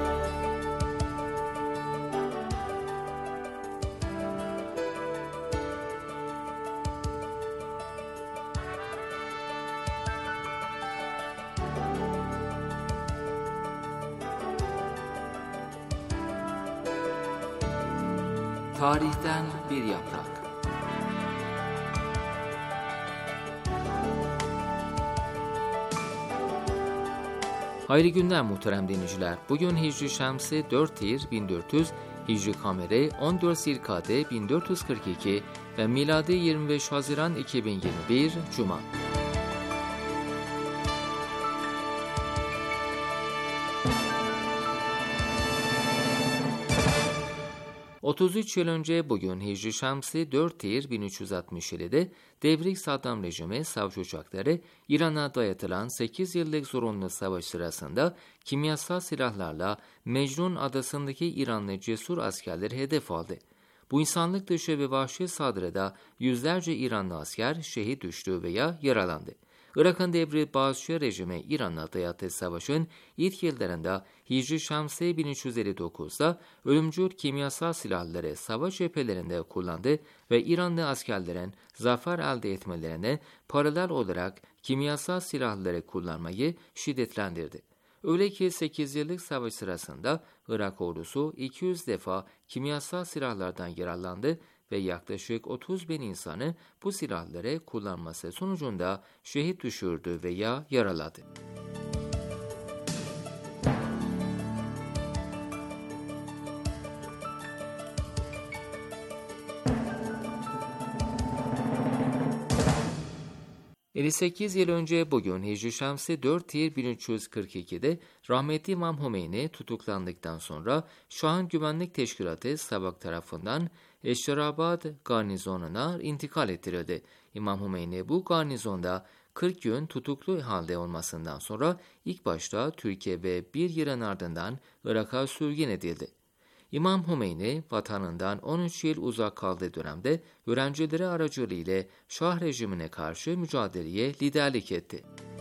Tarihten bir yaprak. Hayırlı günler muhterem dinleyiciler. Bugün Hicri Şemsi 4 Tir 1400, Hicri Kameri 14 Zilkade 1442 ve miladi 25 Haziran 2021 Cuma. 33 yıl önce bugün Hicri Şemsi 4 Tir 1367'de Devrik Saddam rejimi savaş uçakları İran'a dayatılan 8 yıllık zorunlu savaş sırasında kimyasal silahlarla Mecnun adasındaki İranlı cesur askerleri hedef aldı. Bu insanlık dışı ve vahşi saldırıda yüzlerce İranlı asker şehit düştü veya yaralandı. Irak'ın devri Bağışçı rejimi İran'la dayattığı savaşın ilk yıllarında Hicri Şamsi 1359'da ölümcül kimyasal silahları savaş cephelerinde kullandı ve İranlı askerlerin zafer elde etmelerine paralel olarak kimyasal silahları kullanmayı şiddetlendirdi. Öyle ki 8 yıllık savaş sırasında Irak ordusu 200 defa kimyasal silahlardan yararlandı ve yaklaşık 30.000 insanı bu silahları kullanması sonucunda şehit düşürdü veya yaraladı. ...58 yıl önce bugün Hicri Şamsi 4 Tir 1342'de rahmetli İmam Hümeyni tutuklandıktan sonra Şah'ın Güvenlik Teşkilatı Sabak tarafından Eşşerabad garnizonuna intikal ettirildi. İmam Hümeyni bu garnizonda 40 gün tutuklu halde olmasından sonra ilk başta Türkiye ve bir yılın ardından Irak'a sürgün edildi. İmam Hümeyni vatanından 13 yıl uzak kaldığı dönemde öğrencileri aracılığıyla Şah rejimine karşı mücadeleye liderlik etti.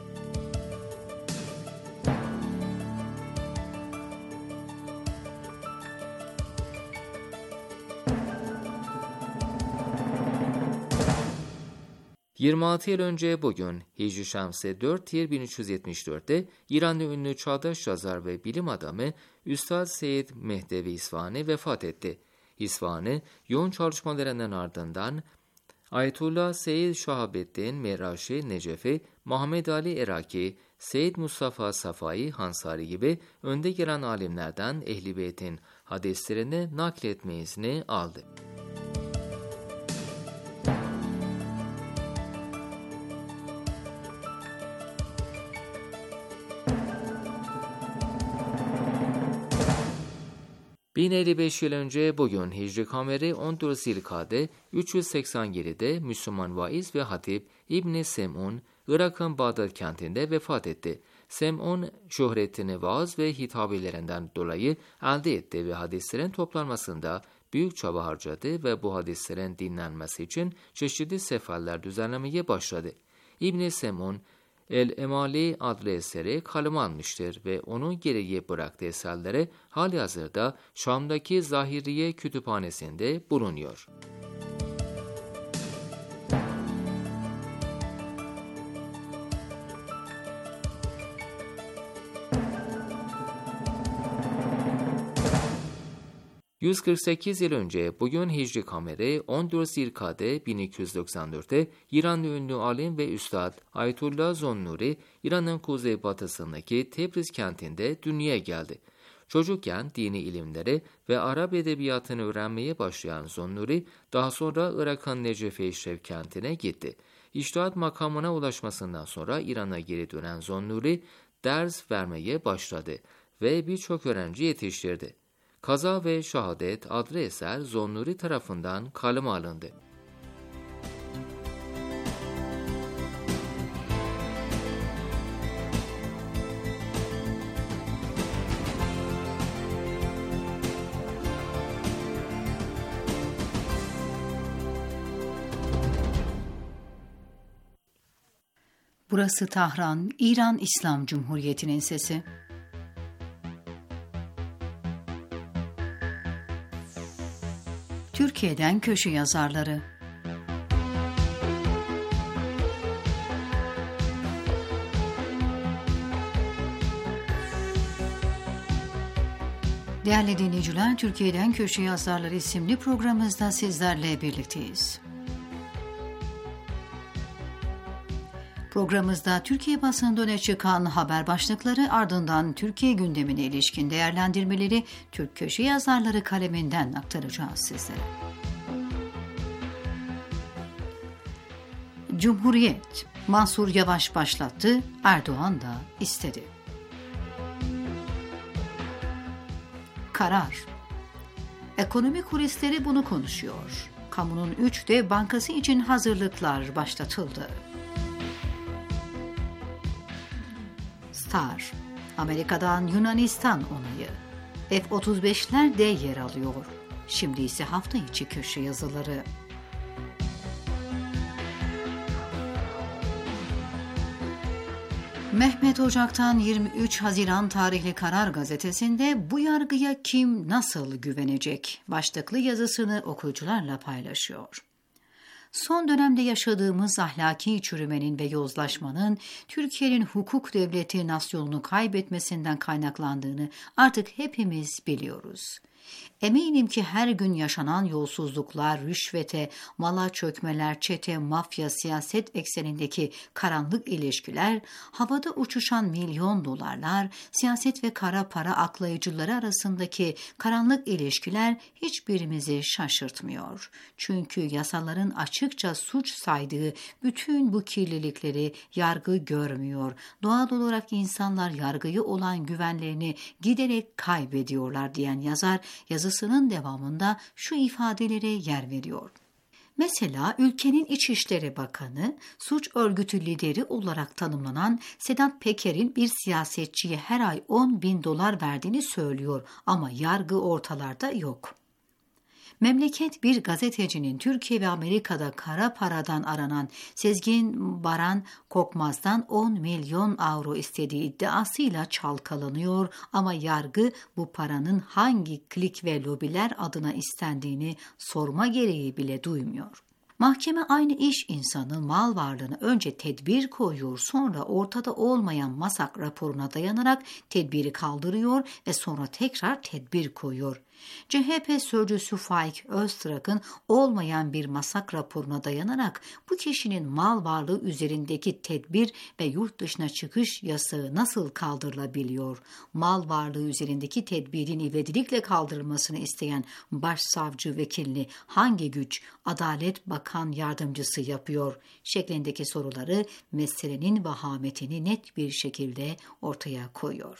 ...26 yıl önce bugün Hicri Şamsi 4 Tir 1374'te İranlı ünlü çağdaş yazar ve bilim adamı Üstad Seyyid Mehdevi İsfahani vefat etti. İsfahani yoğun çalışmalarının ardından Ayetullah Seyyid Şahabettin Meraşi Necefi, Muhammed Ali Eraki, Seyyid Mustafa Safai Hansari gibi önde gelen alimlerden Ehl-i Beyt'in hadislerini nakletme izni aldı. ...1055 yıl önce bugün Hicri Kameri 14 Zilkade 387'de Müslüman vaiz ve hatip İbn-i Sem'un, Irak'ın Bağdat kentinde vefat etti. Sem'un şöhretini vaaz ve hitabilerinden dolayı elde etti ve hadislerin toplanmasında büyük çaba harcadı ve bu hadislerin dinlenmesi için çeşitli seferler düzenlemeye başladı. İbn-i Sem'un, El-Emali adlı eseri kaleme almıştır ve onun geriye bıraktığı eserleri halihazırda Şam'daki Zahiriye Kütüphanesi'nde bulunuyor. ...148 yıl önce bugün Hicri Kameri 14 Zilkade 1294'te İranlı ünlü alim ve üstad Ayetullah Zonnuri İran'ın kuzeybatısındaki Tebriz kentinde dünyaya geldi. Çocukken dini ilimleri ve Arap edebiyatını öğrenmeye başlayan Zonnuri daha sonra Irak'ın Necefe-i kentine gitti. İçtihat makamına ulaşmasından sonra İran'a geri dönen Zonnuri ders vermeye başladı ve birçok öğrenci yetiştirdi. Kaza ve Şehadet adlı eser Zonnuri tarafından kaleme alındı. Burası Tahran, İran İslam Cumhuriyeti'nin sesi. Türkiye'den köşe yazarları. Değerli dinleyiciler, Türkiye'den Köşe Yazarları isimli programımızda sizlerle birlikteyiz. Programımızda Türkiye basınında öne çıkan haber başlıkları, ardından Türkiye gündemine ilişkin değerlendirmeleri Türk Köşe Yazarları kaleminden aktaracağız sizlere. Cumhuriyet, Mansur Yavaş başlattı, Erdoğan da istedi. Karar, ekonomi kulisleri bunu konuşuyor. Kamunun 3 dev bankası için hazırlıklar başlatıldı. Star, Amerika'dan Yunanistan onayı. F-35'ler de yer alıyor. Şimdi ise hafta içi köşe yazıları. Mehmet Ocak'tan 23 Haziran tarihli Karar Gazetesi'nde bu yargıya kim nasıl güvenecek başlıklı yazısını okuyucularla paylaşıyor. Son dönemde yaşadığımız ahlaki çürümenin ve yozlaşmanın Türkiye'nin hukuk devleti nasyonunu kaybetmesinden kaynaklandığını artık hepimiz biliyoruz. Eminim ki her gün yaşanan yolsuzluklar, rüşvete, mala çökmeler, çete, mafya, siyaset eksenindeki karanlık ilişkiler, havada uçuşan milyon dolarlar, siyaset ve kara para aklayıcıları arasındaki karanlık ilişkiler hiçbirimizi şaşırtmıyor. Çünkü yasaların açıkça suç saydığı bütün bu kirlilikleri yargı görmüyor. Doğal olarak insanlar yargıya olan güvenlerini giderek kaybediyorlar diyen yazar, yazısının devamında şu ifadelere yer veriyor. Mesela ülkenin İçişleri Bakanı, suç örgütü lideri olarak tanımlanan Sedat Peker'in bir siyasetçiye her ay 10.000 dolar verdiğini söylüyor ama yargı ortalarda yok. Memleket bir gazetecinin Türkiye ve Amerika'da kara paradan aranan Sezgin Baran Korkmaz'dan 10 milyon avro istediği iddiasıyla çalkalanıyor ama yargı bu paranın hangi klik ve lobiler adına istendiğini sorma gereği bile duymuyor. Mahkeme aynı iş insanı mal varlığına önce tedbir koyuyor, sonra ortada olmayan masak raporuna dayanarak tedbiri kaldırıyor ve sonra tekrar tedbir koyuyor. CHP sözcüsü Faik Öztrak'ın olmayan bir masak raporuna dayanarak bu kişinin mal varlığı üzerindeki tedbir ve yurt dışına çıkış yasağı nasıl kaldırılabiliyor? Mal varlığı üzerindeki tedbirin ivedilikle kaldırılmasını isteyen başsavcı vekilini hangi güç Adalet Bakan Yardımcısı yapıyor? Şeklindeki soruları meselenin vahametini net bir şekilde ortaya koyuyor.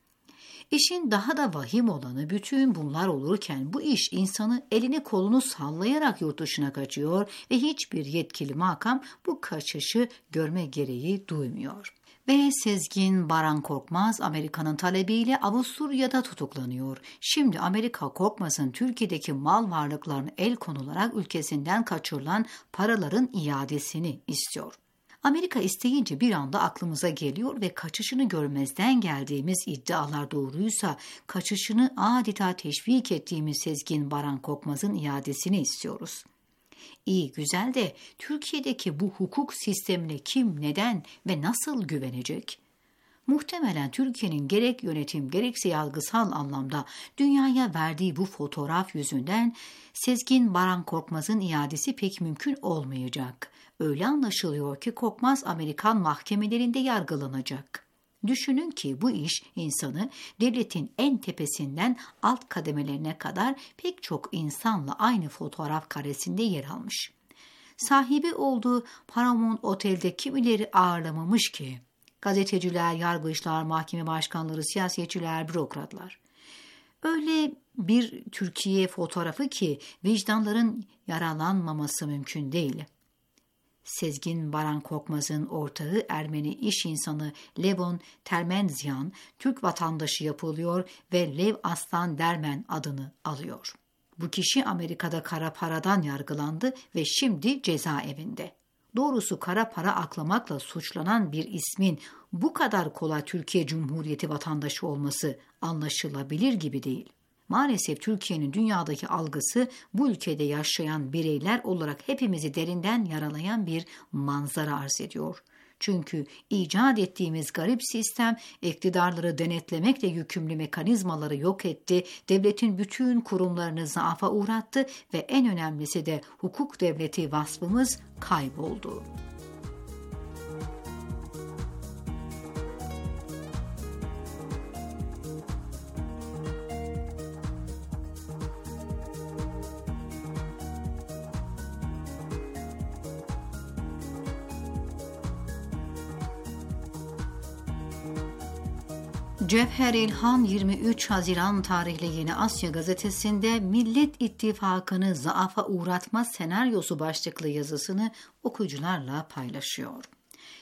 İşin daha da vahim olanı bütün bunlar olurken bu iş insanı elini kolunu sallayarak yurt dışına kaçıyor ve hiçbir yetkili makam bu kaçışı görme gereği duymuyor. Ve Sezgin Baran Korkmaz Amerika'nın talebiyle Avusturya'da tutuklanıyor. Şimdi Amerika Korkmaz'ın Türkiye'deki mal varlıklarına el konularak ülkesinden kaçırılan paraların iadesini istiyor. Amerika isteyince bir anda aklımıza geliyor ve kaçışını görmezden geldiğimiz iddialar doğruysa kaçışını adeta teşvik ettiğimiz Sezgin Baran Korkmaz'ın iadesini istiyoruz. İyi güzel de Türkiye'deki bu hukuk sistemine kim, neden ve nasıl güvenecek? Muhtemelen Türkiye'nin gerek yönetim gerekse yargısal anlamda dünyaya verdiği bu fotoğraf yüzünden Sezgin Baran Korkmaz'ın iadesi pek mümkün olmayacak. Öyle anlaşılıyor ki Korkmaz Amerikan mahkemelerinde yargılanacak. Düşünün ki bu iş insanı devletin en tepesinden alt kademelerine kadar pek çok insanla aynı fotoğraf karesinde yer almış. Sahibi olduğu Paramount Otel'de kimileri ağırlamamış ki? Gazeteciler, yargıçlar, mahkeme başkanları, siyasetçiler, bürokratlar. Öyle bir Türkiye fotoğrafı ki vicdanların yaralanmaması mümkün değil. Sezgin Baran Korkmaz'ın ortağı Ermeni iş insanı Levon Termenzyan Türk vatandaşı yapılıyor ve Lev Aslan Dermen adını alıyor. Bu kişi Amerika'da kara paradan yargılandı ve şimdi cezaevinde. Doğrusu kara para aklamakla suçlanan bir ismin bu kadar kolay Türkiye Cumhuriyeti vatandaşı olması anlaşılabilir gibi değil. Maalesef Türkiye'nin dünyadaki algısı bu ülkede yaşayan bireyler olarak hepimizi derinden yaralayan bir manzara arz ediyor. Çünkü icat ettiğimiz garip sistem iktidarları denetlemekle yükümlü mekanizmaları yok etti, devletin bütün kurumlarını zaafa uğrattı ve en önemlisi de hukuk devleti vasfımız kayboldu. Cevher İlhan 23 Haziran tarihli Yeni Asya gazetesinde Millet İttifakı'nı zaafa uğratma senaryosu başlıklı yazısını okuyucularla paylaşıyor.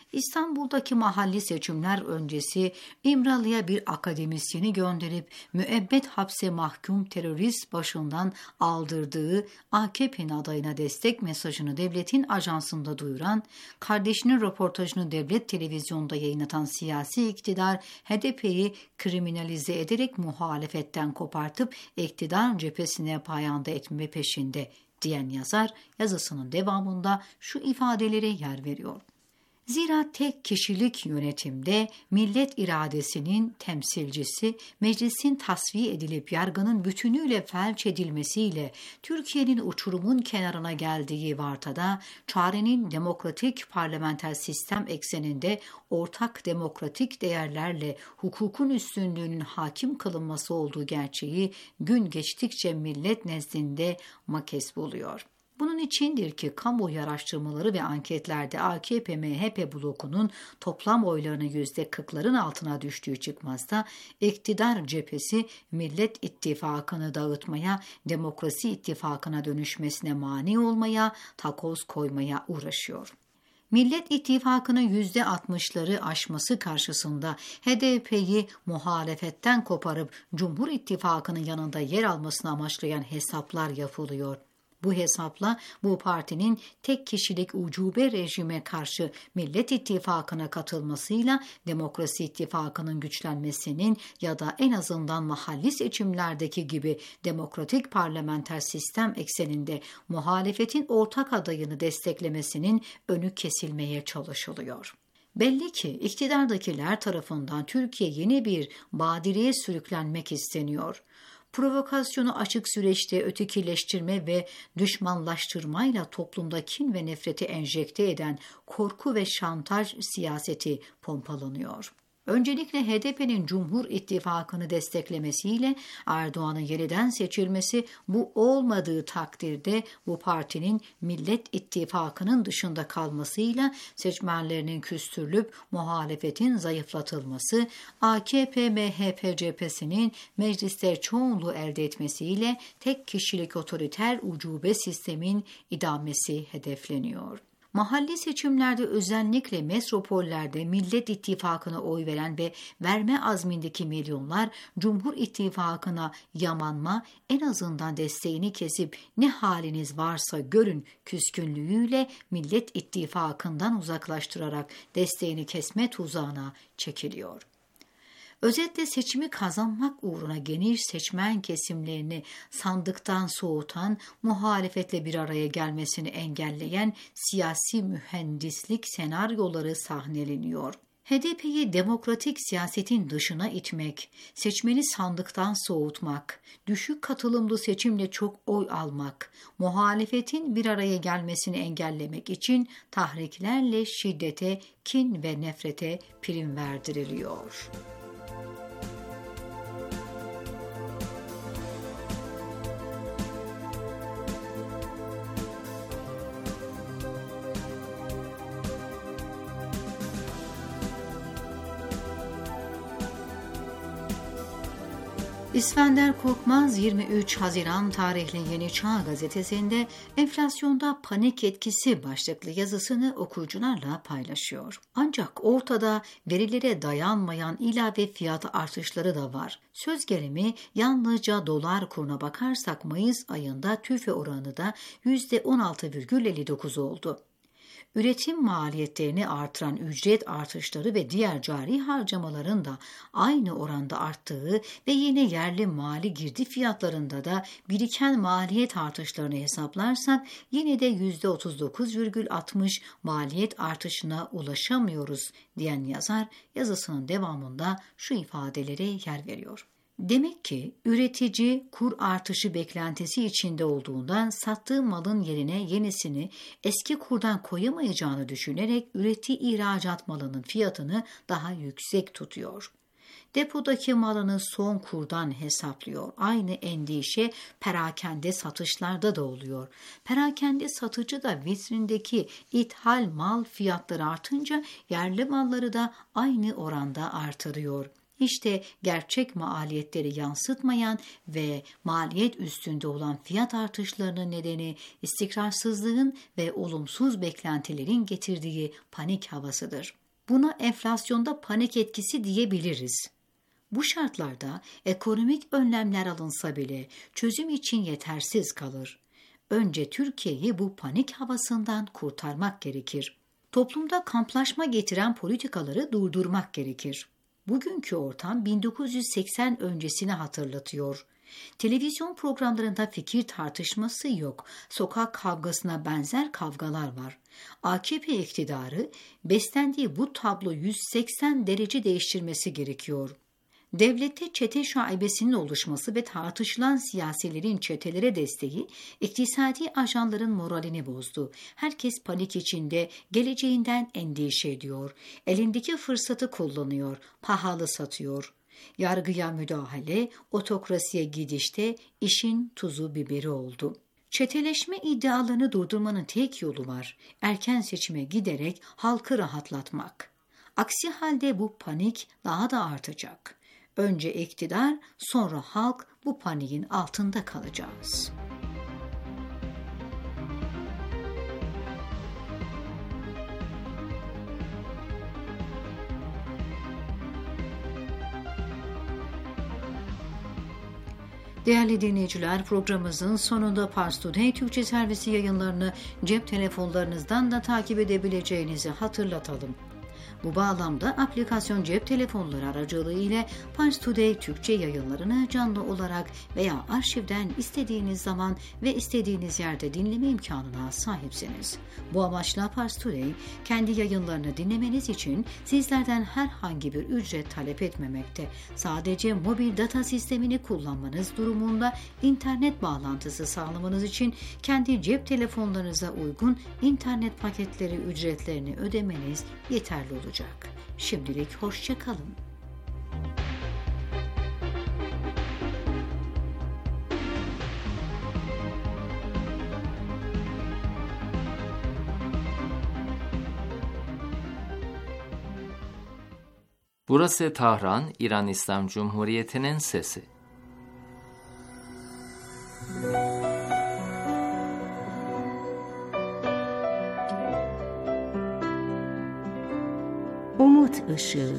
İstanbul'daki mahalli seçimler öncesi İmralı'ya bir akademisyeni gönderip müebbet hapse mahkum terörist başından aldırdığı AKP'nin adayına destek mesajını devletin ajansında duyuran, kardeşinin röportajını devlet televizyonda yayınlatan siyasi iktidar HDP'yi kriminalize ederek muhalefetten kopartıp iktidar cephesine payanda etme peşinde diyen yazar yazısının devamında şu ifadelere yer veriyor. Zira tek kişilik yönetimde millet iradesinin temsilcisi meclisin tasfiye edilip yargının bütünüyle felç edilmesiyle Türkiye'nin uçurumun kenarına geldiği vartada çarenin demokratik parlamenter sistem ekseninde ortak demokratik değerlerle hukukun üstünlüğünün hakim kılınması olduğu gerçeği gün geçtikçe millet nezdinde makes buluyor. Bunun içindir ki kamuoyu araştırmaları ve anketlerde AKP-MHP blokunun toplam oylarını %40'ların altına düştüğü çıkmazda iktidar cephesi Millet İttifakı'nı dağıtmaya, Demokrasi İttifakı'na dönüşmesine mani olmaya, takoz koymaya uğraşıyor. Millet İttifakı'nın %60'ları aşması karşısında HDP'yi muhalefetten koparıp Cumhur İttifakı'nın yanında yer almasını amaçlayan hesaplar yapılıyor. Bu hesapla bu partinin tek kişilik ucube rejime karşı Millet İttifakı'na katılmasıyla Demokrasi İttifakı'nın güçlenmesinin ya da en azından mahalli seçimlerdeki gibi demokratik parlamenter sistem ekseninde muhalefetin ortak adayını desteklemesinin önü kesilmeye çalışılıyor. Belli ki iktidardakiler tarafından Türkiye yeni bir badireye sürüklenmek isteniyor. Provokasyonu açık süreçte ötekileştirme ve düşmanlaştırmayla toplumda kin ve nefreti enjekte eden korku ve şantaj siyaseti pompalanıyor. Öncelikle HDP'nin Cumhur İttifakı'nı desteklemesiyle Erdoğan'ın yeniden seçilmesi, bu olmadığı takdirde bu partinin Millet İttifakı'nın dışında kalmasıyla seçmenlerinin küstürülüp muhalefetin zayıflatılması, AKP-MHP cephesinin mecliste çoğunluğu elde etmesiyle tek kişilik otoriter ucube sistemin idamesi hedefleniyor. Mahalli seçimlerde özellikle metropollerde Millet İttifakı'na oy veren ve verme azmindeki milyonlar Cumhur İttifakı'na yamanma, en azından desteğini kesip ne haliniz varsa görün küskünlüğüyle Millet İttifakı'ndan uzaklaştırarak desteğini kesme tuzağına çekiliyor. Özetle seçimi kazanmak uğruna geniş seçmen kesimlerini sandıktan soğutan, muhalefetle bir araya gelmesini engelleyen siyasi mühendislik senaryoları sahneleniyor. HDP'yi demokratik siyasetin dışına itmek, seçmeni sandıktan soğutmak, düşük katılımlı seçimle çok oy almak, muhalefetin bir araya gelmesini engellemek için tahriklerle şiddete, kin ve nefrete prim verdiriliyor. İskender Korkmaz 23 Haziran tarihli Yeni Çağ gazetesinde enflasyonda panik etkisi başlıklı yazısını okuyucularla paylaşıyor. Ancak ortada verilere dayanmayan ilave fiyat artışları da var. Söz gelimi yalnızca dolar kuruna bakarsak Mayıs ayında TÜFE oranı da %16,59 oldu. Üretim maliyetlerini artıran ücret artışları ve diğer cari harcamaların da aynı oranda arttığı ve yine yerli mali girdi fiyatlarında da biriken maliyet artışlarını hesaplarsak yine de %39,60 maliyet artışına ulaşamıyoruz diyen yazar yazısının devamında şu ifadelere yer veriyor. Demek ki üretici kur artışı beklentisi içinde olduğundan sattığı malın yerine yenisini eski kurdan koyamayacağını düşünerek ürettiği ihracat malının fiyatını daha yüksek tutuyor. Depodaki malını son kurdan hesaplıyor. Aynı endişe perakende satışlarda da oluyor. Perakende satıcı da vitrindeki ithal mal fiyatları artınca yerli malları da aynı oranda artırıyor. İşte gerçek maliyetleri yansıtmayan ve maliyet üstünde olan fiyat artışlarının nedeni istikrarsızlığın ve olumsuz beklentilerin getirdiği panik havasıdır. Buna enflasyonda panik etkisi diyebiliriz. Bu şartlarda ekonomik önlemler alınsa bile çözüm için yetersiz kalır. Önce Türkiye'yi bu panik havasından kurtarmak gerekir. Toplumda kamplaşma getiren politikaları durdurmak gerekir. Bugünkü ortam 1980 öncesini hatırlatıyor. Televizyon programlarında fikir tartışması yok, sokak kavgasına benzer kavgalar var. AKP iktidarı beslendiği bu tablo 180 derece değiştirmesi gerekiyor. Devlette çete şaibesinin oluşması ve tartışılan siyasilerin çetelere desteği iktisadi ajanların moralini bozdu. Herkes panik içinde, geleceğinden endişe ediyor. Elindeki fırsatı kullanıyor, pahalı satıyor. Yargıya müdahale, otokrasiye gidişte işin tuzu biberi oldu. Çeteleşme iddialarını durdurmanın tek yolu var. Erken seçime giderek halkı rahatlatmak. Aksi halde bu panik daha da artacak. Önce iktidar, sonra halk bu paniğin altında kalacağız. Değerli dinleyiciler, programımızın sonunda Pars Today Türkçe servisi yayınlarını cep telefonlarınızdan da takip edebileceğinizi hatırlatalım. Bu bağlamda aplikasyon cep telefonları aracılığı ile Pars Today Türkçe yayınlarını canlı olarak veya arşivden istediğiniz zaman ve istediğiniz yerde dinleme imkanına sahipsiniz. Bu amaçla Pars Today kendi yayınlarını dinlemeniz için sizlerden herhangi bir ücret talep etmemekte. Sadece mobil data sistemini kullanmanız durumunda internet bağlantısı sağlamanız için kendi cep telefonlarınıza uygun internet paketleri ücretlerini ödemeniz yeterli olacak. Şimdilik hoşça kalın. Burası Tahran, İran İslam Cumhuriyeti'nin sesi. Umut Işığı.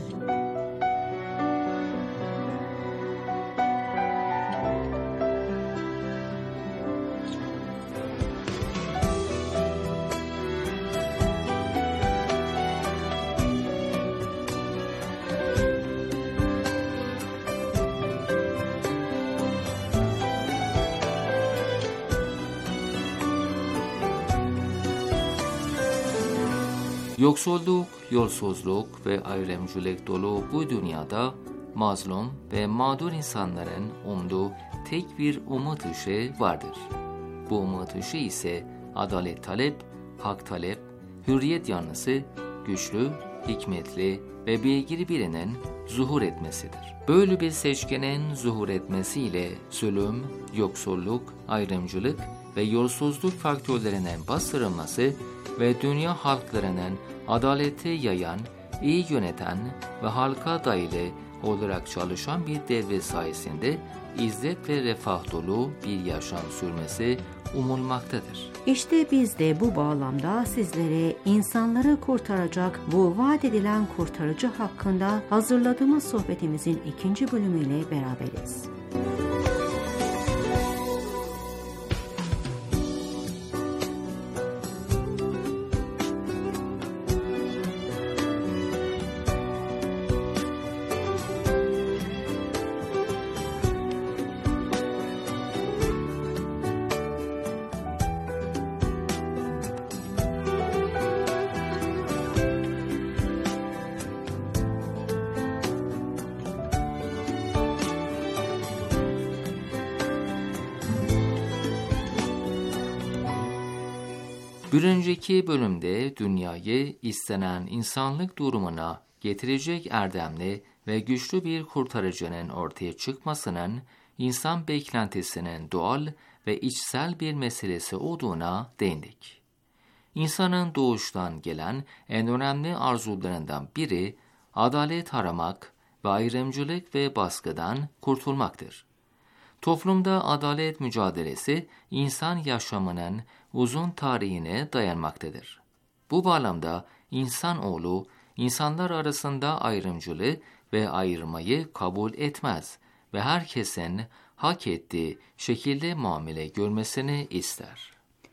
Yoksulluk, yolsuzluk ve ayrımcılık dolu bu dünyada mazlum ve mağdur insanların umduğu tek bir umut ışığı vardır. Bu umut ışığı ise adalet talep, hak talep, hürriyet yanlısı, güçlü, hikmetli ve bilgili birinin zuhur etmesidir. Böyle bir seçkenin zuhur etmesiyle zulüm, yoksulluk, ayrımcılık ve yolsuzluk faktörlerinin bastırılması ve dünya halklarının adaleti yayan, iyi yöneten ve halka dayalı olarak çalışan bir devlet sayesinde izzet ve refah dolu bir yaşam sürmesi umulmaktadır. İşte biz de bu bağlamda sizlere insanları kurtaracak bu vaat edilen kurtarıcı hakkında hazırladığımız sohbetimizin 2. bölümüyle beraberiz. Bir önceki bölümde dünyayı istenen insanlık durumuna getirecek erdemli ve güçlü bir kurtarıcının ortaya çıkmasının insan beklentisinin doğal ve içsel bir meselesi olduğuna değindik. İnsanın doğuştan gelen en önemli arzularından biri adalet aramak ve ayrımcılık ve baskıdan kurtulmaktır. Toplumda adalet mücadelesi insan yaşamının uzun tarihine dayanmaktadır. Bu bağlamda insanoğlu insanlar arasında ayrımcılığı ve ayırmayı kabul etmez ve herkesin hak ettiği şekilde muamele görmesini ister.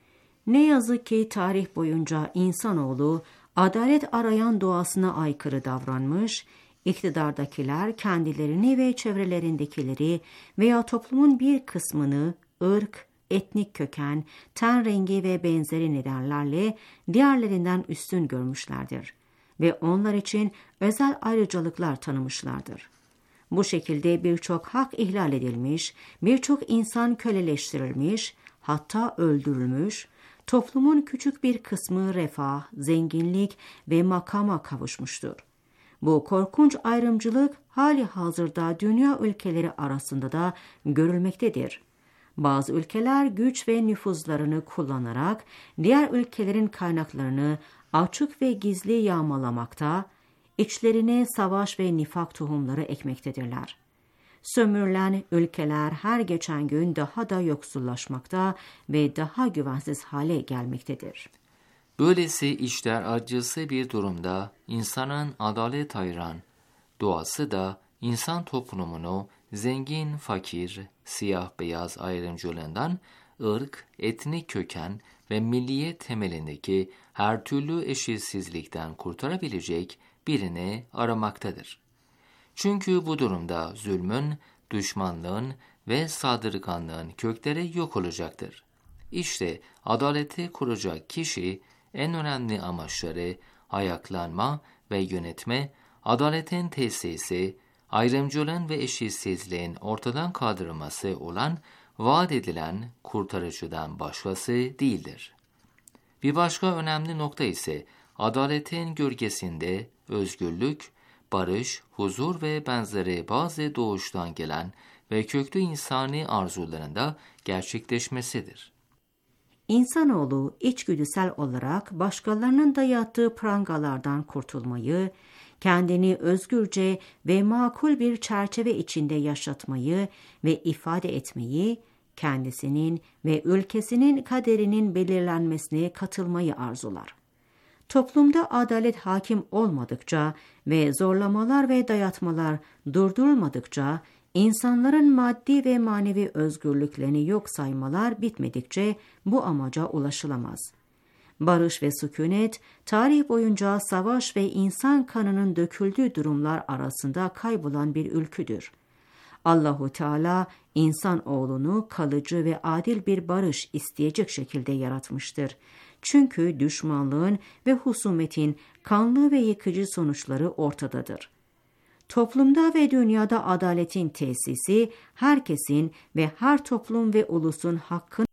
Ne yazık ki tarih boyunca insanoğlu adalet arayan doğasına aykırı davranmış, iktidardakiler kendilerini ve çevrelerindekileri veya toplumun bir kısmını ırk, etnik köken, ten rengi ve benzeri nedenlerle diğerlerinden üstün görmüşlerdir ve onlar için özel ayrıcalıklar tanımışlardır. Bu şekilde birçok hak ihlal edilmiş, birçok insan köleleştirilmiş, hatta öldürülmüş, toplumun küçük bir kısmı refah, zenginlik ve makama kavuşmuştur. Bu korkunç ayrımcılık hali hazırda dünya ülkeleri arasında da görülmektedir. Bazı ülkeler güç ve nüfuzlarını kullanarak diğer ülkelerin kaynaklarını açık ve gizli yağmalamakta, içlerine savaş ve nifak tohumları ekmektedirler. Sömürülen ülkeler her geçen gün daha da yoksullaşmakta ve daha güvensiz hale gelmektedir. Böylesi işler acısı bir durumda insanın adalet ayıran doğası da insan toplumunu zengin, fakir, siyah, beyaz ayrımcılığından ırk, etnik köken ve milliyet temelindeki her türlü eşitsizlikten kurtarabilecek birini aramaktadır. Çünkü bu durumda zulmün, düşmanlığın ve saldırganlığın kökleri yok olacaktır. İşte adaleti kuracak kişi en önemli amaçları ayaklanma ve yönetme, adaletin tesisi, ayrımcılığın ve eşitsizliğin ortadan kaldırılması olan vaat edilen kurtarıcıdan başkası değildir. Bir başka önemli nokta ise adaletin gölgesinde özgürlük, barış, huzur ve benzeri bazı doğuştan gelen ve köklü insani arzuların da gerçekleşmesidir. İnsanoğlu içgüdüsel olarak başkalarının dayattığı prangalardan kurtulmayı, kendini özgürce ve makul bir çerçeve içinde yaşatmayı ve ifade etmeyi, kendisinin ve ülkesinin kaderinin belirlenmesine katılmayı arzular. Toplumda adalet hakim olmadıkça ve zorlamalar ve dayatmalar durdurulmadıkça, insanların maddi ve manevi özgürlüklerini yok saymalar bitmedikçe bu amaca ulaşılamaz. Barış ve sükunet, tarih boyunca savaş ve insan kanının döküldüğü durumlar arasında kaybolan bir ülküdür. Allahu Teala insanoğlunu kalıcı ve adil bir barış isteyecek şekilde yaratmıştır. Çünkü düşmanlığın ve husumetin kanlı ve yıkıcı sonuçları ortadadır. Toplumda ve dünyada adaletin tesisi herkesin ve her toplum ve ulusun hakkın